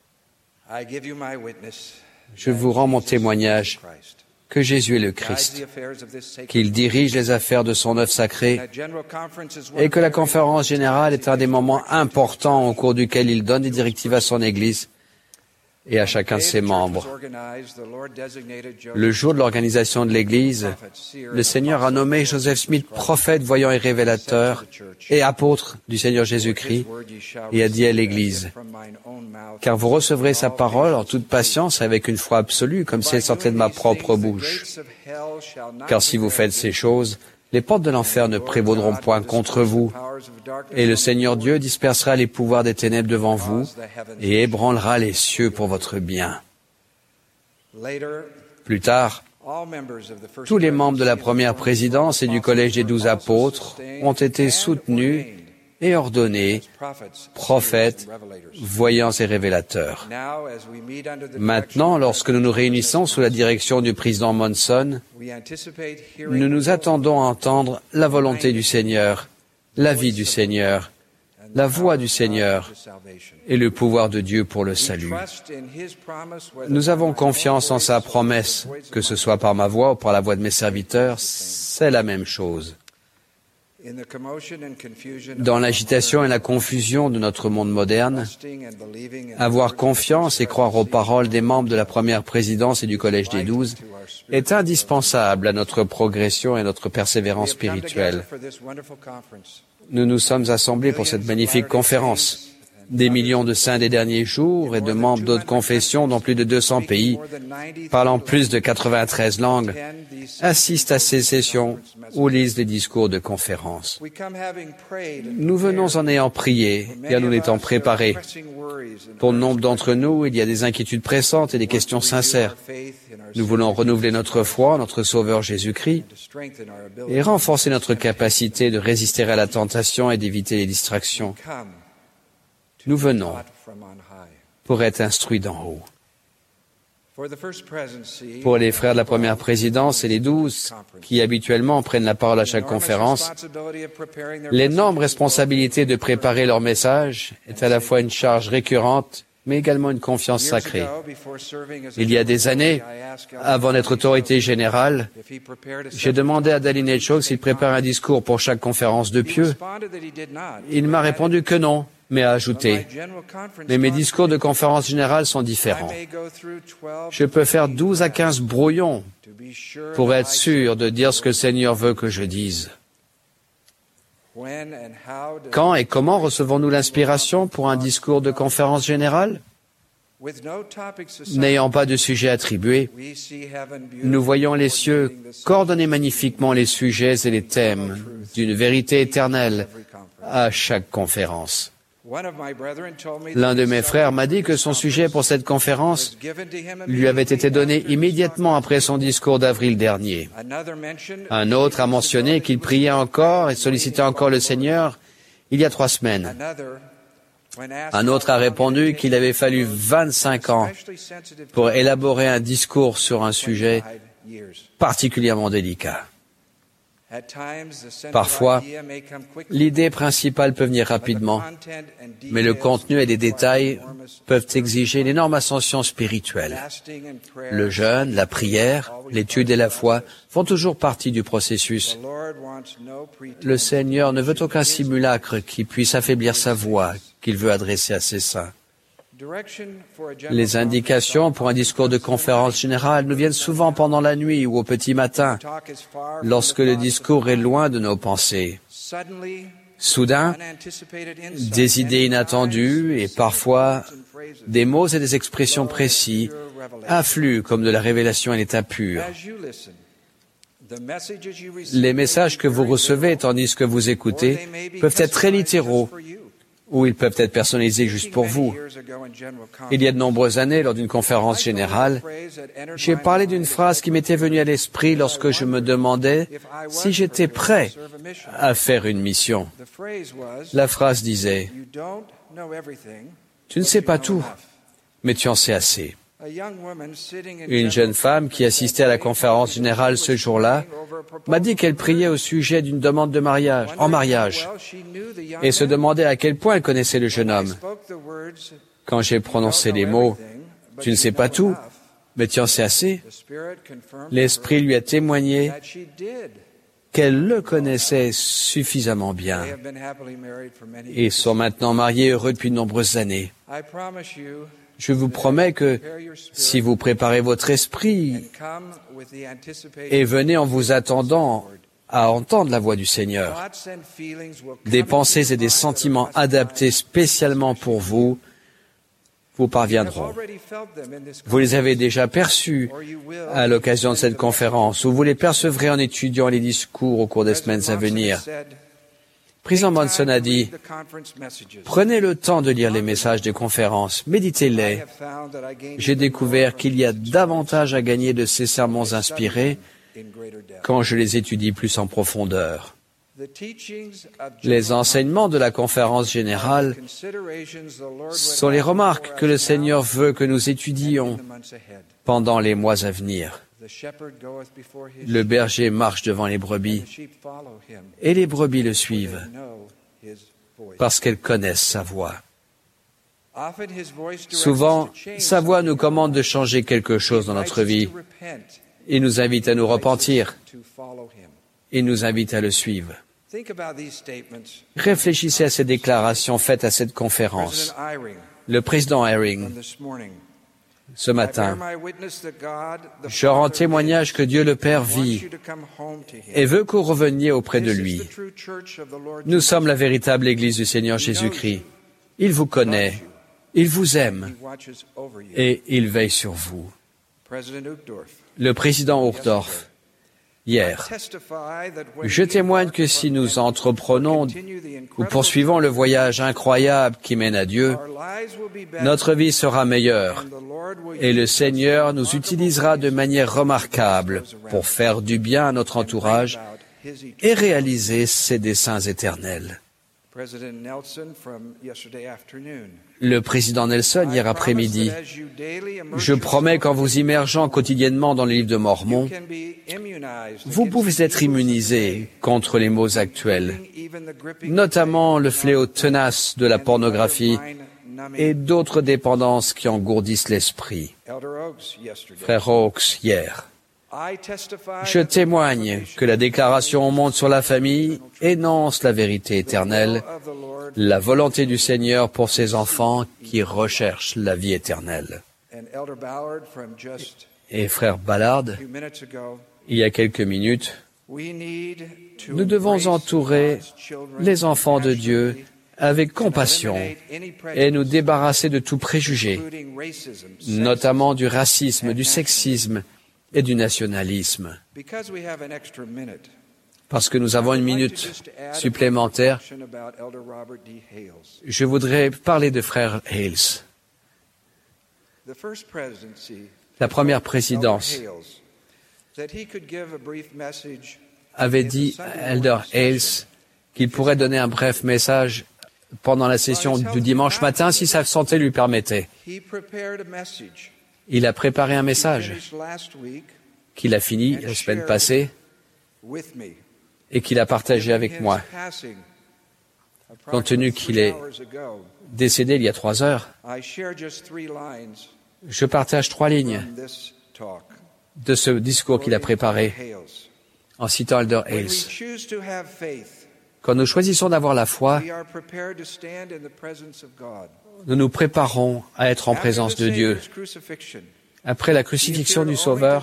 Je vous rends mon témoignage que Jésus est le Christ, qu'il dirige les affaires de son œuvre sacrée et que la conférence générale est un des moments importants au cours duquel il donne des directives à son Église et à chacun de ses membres. Le jour de l'organisation de l'Église, le Seigneur a nommé Joseph Smith prophète, voyant et révélateur et apôtre du Seigneur Jésus-Christ et a dit à l'Église, « Car vous recevrez sa parole en toute patience avec une foi absolue, comme si elle sortait de ma propre bouche. Car si vous faites ces choses, les portes de l'enfer ne prévaudront point contre vous, et le Seigneur Dieu dispersera les pouvoirs des ténèbres devant vous et ébranlera les cieux pour votre bien. » Plus tard, tous les membres de la première présidence et du Collège des Douze Apôtres ont été soutenus et ordonnés prophètes, voyants et révélateurs. Maintenant, lorsque nous nous réunissons sous la direction du président Monson, nous nous attendons à entendre la volonté du Seigneur, l'avis du Seigneur, la voix du Seigneur et le pouvoir de Dieu pour le salut. Nous avons confiance en sa promesse, que ce soit par ma voix ou par la voix de mes serviteurs, c'est la même chose. Dans l'agitation et la confusion de notre monde moderne, avoir confiance et croire aux paroles des membres de la première présidence et du Collège des Douze est indispensable à notre progression et à notre persévérance spirituelle. Nous nous sommes assemblés pour cette magnifique conférence. Des millions de saints des derniers jours et de membres d'autres confessions dans plus de deux cents pays, parlant plus de quatre-vingt-treize langues, assistent à ces sessions ou lisent des discours de conférences. Nous venons en ayant prié et en nous étant préparés. Pour nombre d'entre nous, il y a des inquiétudes pressantes et des questions sincères. Nous voulons renouveler notre foi en notre Sauveur Jésus-Christ et renforcer notre capacité de résister à la tentation et d'éviter les distractions. Nous venons pour être instruits d'en haut. Pour les frères de la première présidence et les douze qui habituellement prennent la parole à chaque conférence, l'énorme responsabilité de préparer leur message est à la fois une charge récurrente, mais également une confiance sacrée. Il y a des années, avant d'être autorité générale, j'ai demandé à Dali Necho s'il prépare un discours pour chaque conférence de pieux. Il m'a répondu que non, mais a ajouté, « Mais mes discours de conférence générale sont différents. Je peux faire douze à quinze brouillons pour être sûr de dire ce que le Seigneur veut que je dise. » Quand et comment recevons-nous l'inspiration pour un discours de conférence générale? N'ayant pas de sujet attribué, nous voyons les cieux coordonner magnifiquement les sujets et les thèmes d'une vérité éternelle à chaque conférence. L'un de mes frères m'a dit que son sujet pour cette conférence lui avait été donné immédiatement après son discours d'avril dernier. Un autre a mentionné qu'il priait encore et sollicitait encore le Seigneur il y a trois semaines. Un autre a répondu qu'il avait fallu vingt-cinq ans pour élaborer un discours sur un sujet particulièrement délicat. Parfois, l'idée principale peut venir rapidement, mais le contenu et les détails peuvent exiger une énorme ascension spirituelle. Le jeûne, la prière, l'étude et la foi font toujours partie du processus. Le Seigneur ne veut aucun simulacre qui puisse affaiblir sa voix qu'il veut adresser à ses saints. Les indications pour un discours de conférence générale nous viennent souvent pendant la nuit ou au petit matin, lorsque le discours est loin de nos pensées. Soudain, des idées inattendues et parfois des mots et des expressions précis affluent comme de la révélation à l'état pur. Les messages que vous recevez tandis que vous écoutez peuvent être très littéraux, ou ils peuvent être personnalisés juste pour vous. Il y a de nombreuses années, lors d'une conférence générale, j'ai parlé d'une phrase qui m'était venue à l'esprit lorsque je me demandais si j'étais prêt à faire une mission. La phrase disait « Tu ne sais pas tout, mais tu en sais assez ». Une jeune femme qui assistait à la conférence générale ce jour-là m'a dit qu'elle priait au sujet d'une demande de mariage, en mariage, et se demandait à quel point elle connaissait le jeune homme. Quand j'ai prononcé les mots « Tu ne sais pas tout, mais tu en sais assez », l'Esprit lui a témoigné qu'elle le connaissait suffisamment bien. Ils sont maintenant mariés heureux depuis de nombreuses années. Je vous promets que si vous préparez votre esprit et venez en vous attendant à entendre la voix du Seigneur, des pensées et des sentiments adaptés spécialement pour vous vous parviendront. Vous les avez déjà perçus à l'occasion de cette conférence, ou vous les percevrez en étudiant les discours au cours des semaines à venir. Président Monson a dit, « Prenez le temps de lire les messages des conférences, méditez-les. J'ai découvert qu'il y a davantage à gagner de ces sermons inspirés quand je les étudie plus en profondeur. » Les enseignements de la conférence générale sont les remarques que le Seigneur veut que nous étudions pendant les mois à venir. Le berger marche devant les brebis et les brebis le suivent parce qu'elles connaissent sa voix. Souvent, sa voix nous commande de changer quelque chose dans notre vie. Il nous invite à nous repentir. Il nous invite à le suivre. Réfléchissez à ces déclarations faites à cette conférence. Le président Eyring, ce matin, je rends témoignage que Dieu le Père vit et veut que vous reveniez auprès de lui. Nous sommes la véritable Église du Seigneur Jésus-Christ. Il vous connaît, il vous aime et il veille sur vous. Le président Uchtdorf, hier, je témoigne que si nous entreprenons ou poursuivons le voyage incroyable qui mène à Dieu, notre vie sera meilleure et le Seigneur nous utilisera de manière remarquable pour faire du bien à notre entourage et réaliser ses desseins éternels. Le président Nelson, hier après-midi, je promets qu'en vous immergeant quotidiennement dans le livre de Mormon, vous pouvez être immunisé contre les maux actuels, notamment le fléau tenace de la pornographie et d'autres dépendances qui engourdissent l'esprit. Frère Oaks, hier, je témoigne que la déclaration au monde sur la famille énonce la vérité éternelle, la volonté du Seigneur pour ses enfants qui recherchent la vie éternelle. Et frère Ballard, il y a quelques minutes, nous devons entourer les enfants de Dieu avec compassion et nous débarrasser de tout préjugé, notamment du racisme, du sexisme et du nationalisme. Parce que nous avons une minute supplémentaire, je voudrais parler de frère Hales. La première présidence avait dit à Elder Hales qu'il pourrait donner un bref message pendant la session du dimanche matin si sa santé lui permettait. Il a préparé un message qu'il a fini la semaine passée et qu'il a partagé avec moi. Compte tenu qu'il est décédé il y a trois heures, je partage trois lignes de ce discours qu'il a préparé en citant Elder Hales. Quand nous choisissons d'avoir la foi, nous nous préparons à être en présence de Dieu. Après la crucifixion du Sauveur,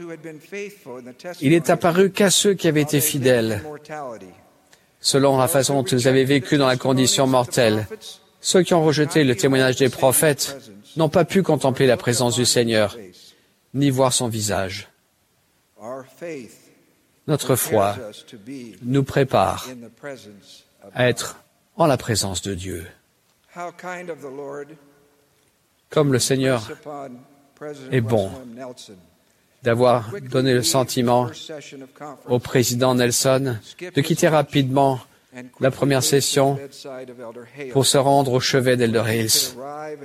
il est apparu qu'à ceux qui avaient été fidèles, selon la façon dont ils avaient vécu dans la condition mortelle. Ceux qui ont rejeté le témoignage des prophètes n'ont pas pu contempler la présence du Seigneur, ni voir son visage. Notre foi nous prépare à être en la présence de Dieu. Comme le Seigneur est bon d'avoir donné le sentiment au président Nelson de quitter rapidement la première session pour se rendre au chevet d'Elder Hales,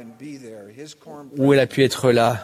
où il a pu être là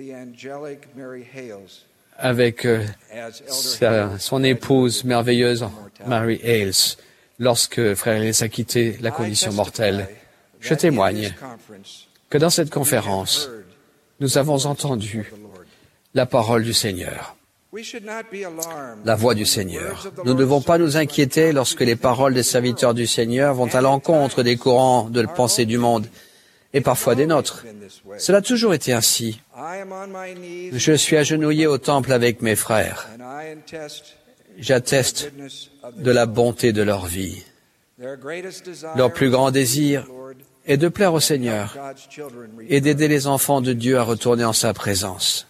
avec euh, sa, son épouse merveilleuse, Mary Hales, lorsque Frère Hales a quitté la condition mortelle. Je témoigne que dans cette conférence, nous avons entendu la parole du Seigneur, la voix du Seigneur. Nous ne devons pas nous inquiéter lorsque les paroles des serviteurs du Seigneur vont à l'encontre des courants de pensée du monde et parfois des nôtres. Cela a toujours été ainsi. Je suis agenouillé au temple avec mes frères. J'atteste de la bonté de leur vie. Leur plus grand désir est de plaire au Seigneur et d'aider les enfants de Dieu à retourner en sa présence.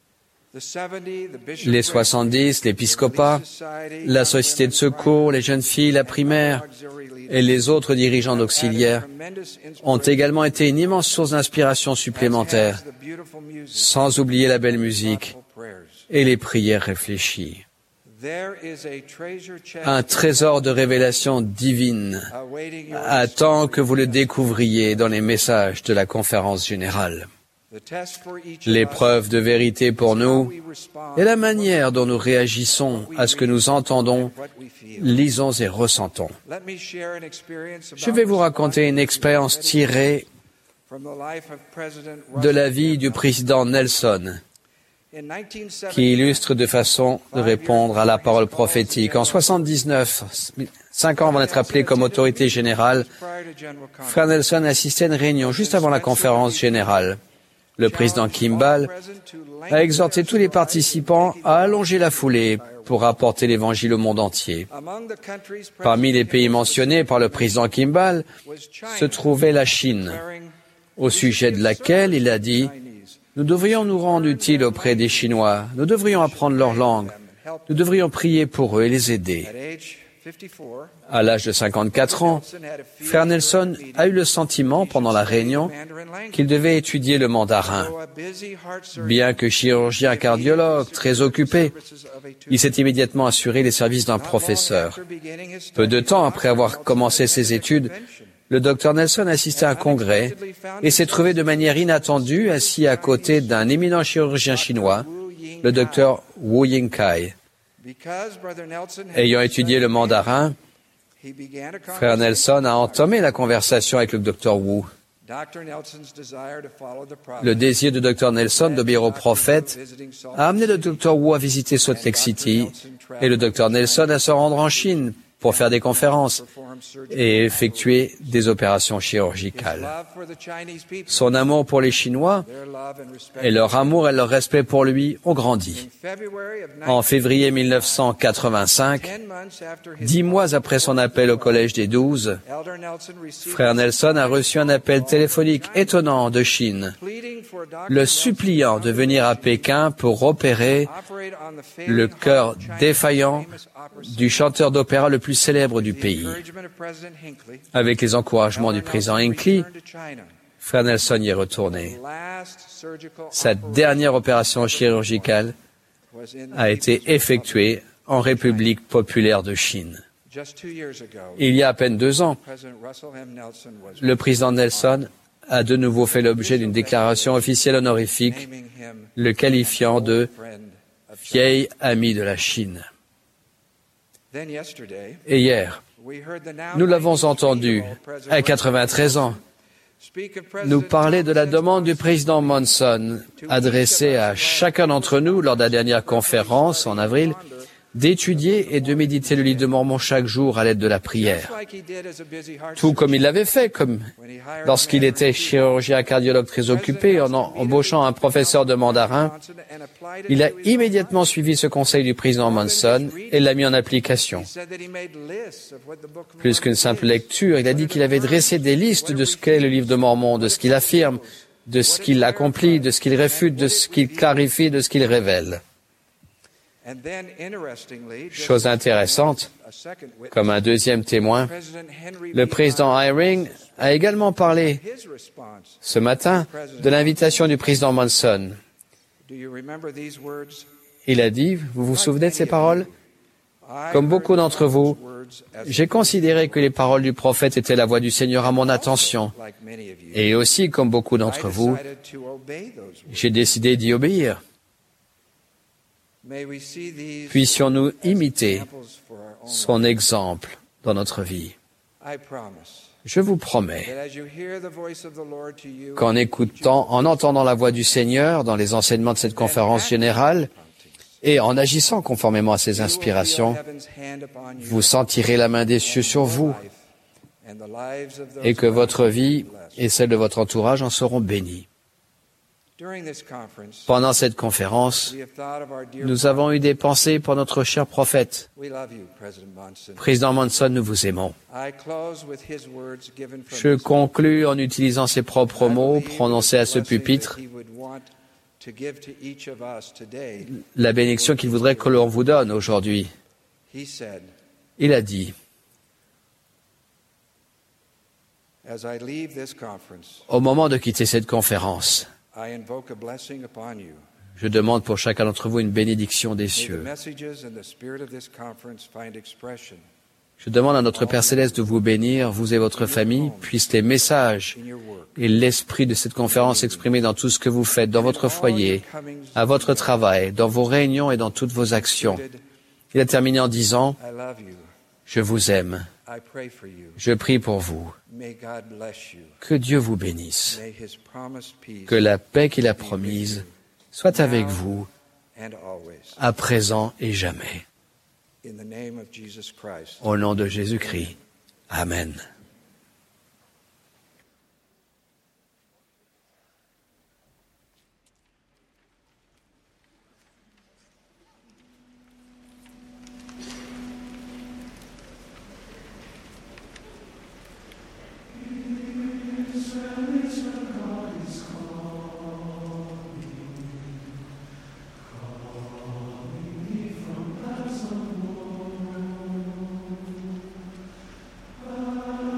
Les soixante-dix, l'épiscopat, la société de secours, les jeunes filles, la primaire et les autres dirigeants auxiliaires ont également été une immense source d'inspiration supplémentaire, sans oublier la belle musique et les prières réfléchies. Un trésor de révélation divine attend que vous le découvriez dans les messages de la conférence générale. L'épreuve de vérité pour nous est la manière dont nous réagissons à ce que nous entendons, lisons et ressentons. Je vais vous raconter une expérience tirée de la vie du président Nelson, qui illustre de façon de répondre à la parole prophétique. En soixante-dix-neuf, cinq ans avant d'être appelé comme autorité générale, Frère Nelson assistait à une réunion juste avant la conférence générale. Le président Kimball a exhorté tous les participants à allonger la foulée pour apporter l'Évangile au monde entier. Parmi les pays mentionnés par le président Kimball se trouvait la Chine, au sujet de laquelle il a dit « Nous devrions nous rendre utiles auprès des Chinois, nous devrions apprendre leur langue, nous devrions prier pour eux et les aider. » À l'âge de cinquante-quatre ans, Frère Nelson a eu le sentiment, pendant la réunion, qu'il devait étudier le mandarin. Bien que chirurgien cardiologue, très occupé, il s'est immédiatement assuré les services d'un professeur. Peu de temps après avoir commencé ses études, le docteur Nelson assistait à un congrès et s'est trouvé de manière inattendue assis à côté d'un éminent chirurgien chinois, le docteur Wu Yingkai. Ayant étudié le mandarin, Frère Nelson a entamé la conversation avec le docteur Wu. Le désir du docteur Nelson d'obéir au prophète a amené le docteur Wu à visiter Salt Lake City et le docteur Nelson à se rendre en Chine pour faire des conférences et effectuer des opérations chirurgicales. Son amour pour les Chinois et leur amour et leur respect pour lui ont grandi. En février mille neuf cent quatre-vingt-cinq, dix mois après son appel au Collège des Douze, Frère Nelson a reçu un appel téléphonique étonnant de Chine, le suppliant de venir à Pékin pour opérer le cœur défaillant du chanteur d'opéra le plus célèbre du pays. Avec les encouragements du président Hinckley, Frère Nelson y est retourné. Sa dernière opération chirurgicale a été effectuée en République populaire de Chine. Il y a à peine deux ans, le président Nelson a de nouveau fait l'objet d'une déclaration officielle honorifique, le qualifiant de « vieil ami de la Chine ». Et hier, nous l'avons entendu, à quatre-vingt-treize ans, nous parler de la demande du président Monson, adressée à chacun d'entre nous lors de la dernière conférence en avril, d'étudier et de méditer le livre de Mormon chaque jour à l'aide de la prière. Tout comme il l'avait fait, comme lorsqu'il était chirurgien cardiologue très occupé en embauchant un professeur de mandarin, il a immédiatement suivi ce conseil du président Monson et l'a mis en application. Plus qu'une simple lecture, il a dit qu'il avait dressé des listes de ce qu'est le livre de Mormon, de ce qu'il affirme, de ce qu'il accomplit, de ce qu'il réfute, de ce qu'il clarifie, de ce qu'il révèle. Chose intéressante, comme un deuxième témoin, le président Eyring a également parlé ce matin de l'invitation du président Monson. Il a dit, vous vous souvenez de ces paroles? Comme beaucoup d'entre vous, j'ai considéré que les paroles du prophète étaient la voix du Seigneur à mon attention. Et aussi, comme beaucoup d'entre vous, j'ai décidé d'y obéir. Puissions-nous imiter son exemple dans notre vie. Je vous promets qu'en écoutant, en entendant la voix du Seigneur dans les enseignements de cette conférence générale et en agissant conformément à ses inspirations, vous sentirez la main des cieux sur vous et que votre vie et celle de votre entourage en seront bénies. Pendant cette conférence, nous avons eu des pensées pour notre cher prophète. Président Monson, nous vous aimons. Je conclus en utilisant ses propres mots prononcés à ce pupitre, la bénédiction qu'il voudrait que l'on vous donne aujourd'hui. Il a dit, au moment de quitter cette conférence, je demande pour chacun d'entre vous une bénédiction des cieux. Je demande à notre Père Céleste de vous bénir, vous et votre famille, puissent les messages et l'esprit de cette conférence exprimés dans tout ce que vous faites, dans votre foyer, à votre travail, dans vos réunions et dans toutes vos actions. Il a terminé en disant, « Je vous aime. Je prie pour vous. Que Dieu vous bénisse. Que la paix qu'il a promise soit avec vous, à présent et jamais. Au nom de Jésus-Christ. Amen. Oh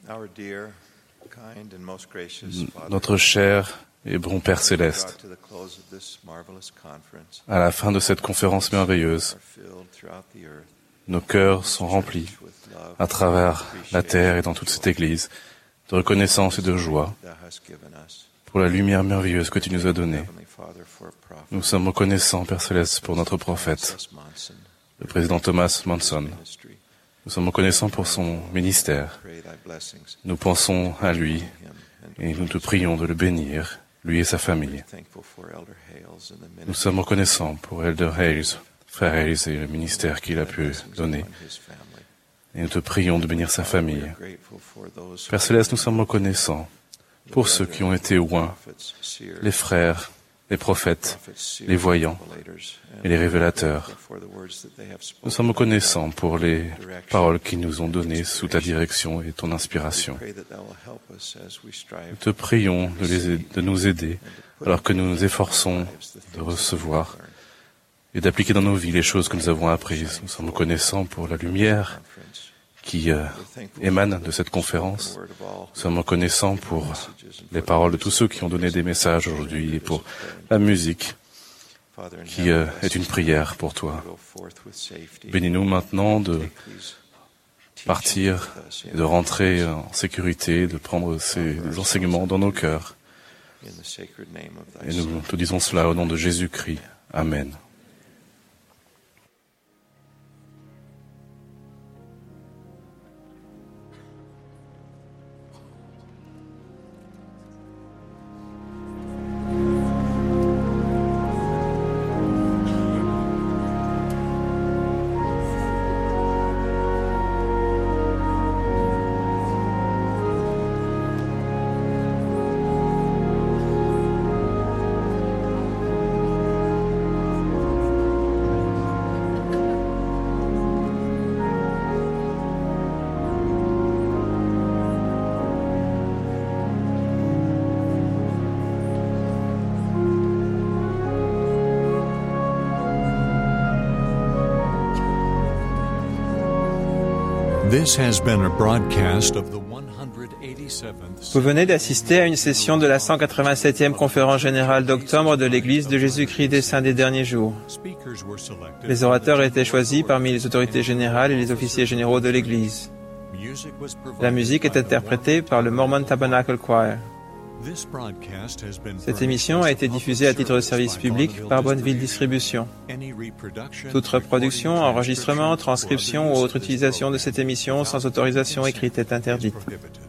Notre cher et bon Père céleste, à la fin de cette conférence merveilleuse, nos cœurs sont remplis à travers la terre et dans toute cette Église de reconnaissance et de joie pour la lumière merveilleuse que tu nous as donnée. Nous sommes reconnaissants, Père céleste, pour notre prophète, le président Thomas Monson. Nous sommes reconnaissants pour son ministère. Nous pensons à lui et nous te prions de le bénir, lui et sa famille. Nous sommes reconnaissants pour Elder Hales, frère Hales et le ministère qu'il a pu donner. Et nous te prions de bénir sa famille. Père céleste, nous sommes reconnaissants pour ceux qui ont été loin, les frères, les prophètes, les voyants et les révélateurs. Nous sommes reconnaissants pour les paroles qu'ils nous ont données sous ta direction et ton inspiration. Nous te prions de, les aider, de nous aider alors que nous nous efforçons de recevoir et d'appliquer dans nos vies les choses que nous avons apprises. Nous sommes reconnaissants pour la lumière qui euh, émane de cette conférence. Nous sommes reconnaissants pour les paroles de tous ceux qui ont donné des messages aujourd'hui et pour la musique qui euh, est une prière pour toi. Bénis-nous maintenant de partir et de rentrer en sécurité, de prendre ces enseignements dans nos cœurs. Et nous te disons cela au nom de Jésus-Christ. Amen. Vous venez d'assister à une session de la cent quatre-vingt-septième conférence générale d'octobre de l'Église de Jésus-Christ des Saints des Derniers Jours. Les orateurs étaient choisis parmi les autorités générales et les officiers généraux de l'Église. La musique est interprétée par le Mormon Tabernacle Choir. Cette émission a été diffusée à titre de service public par Bonneville Distribution. Toute reproduction, enregistrement, transcription ou autre utilisation de cette émission sans autorisation écrite est interdite.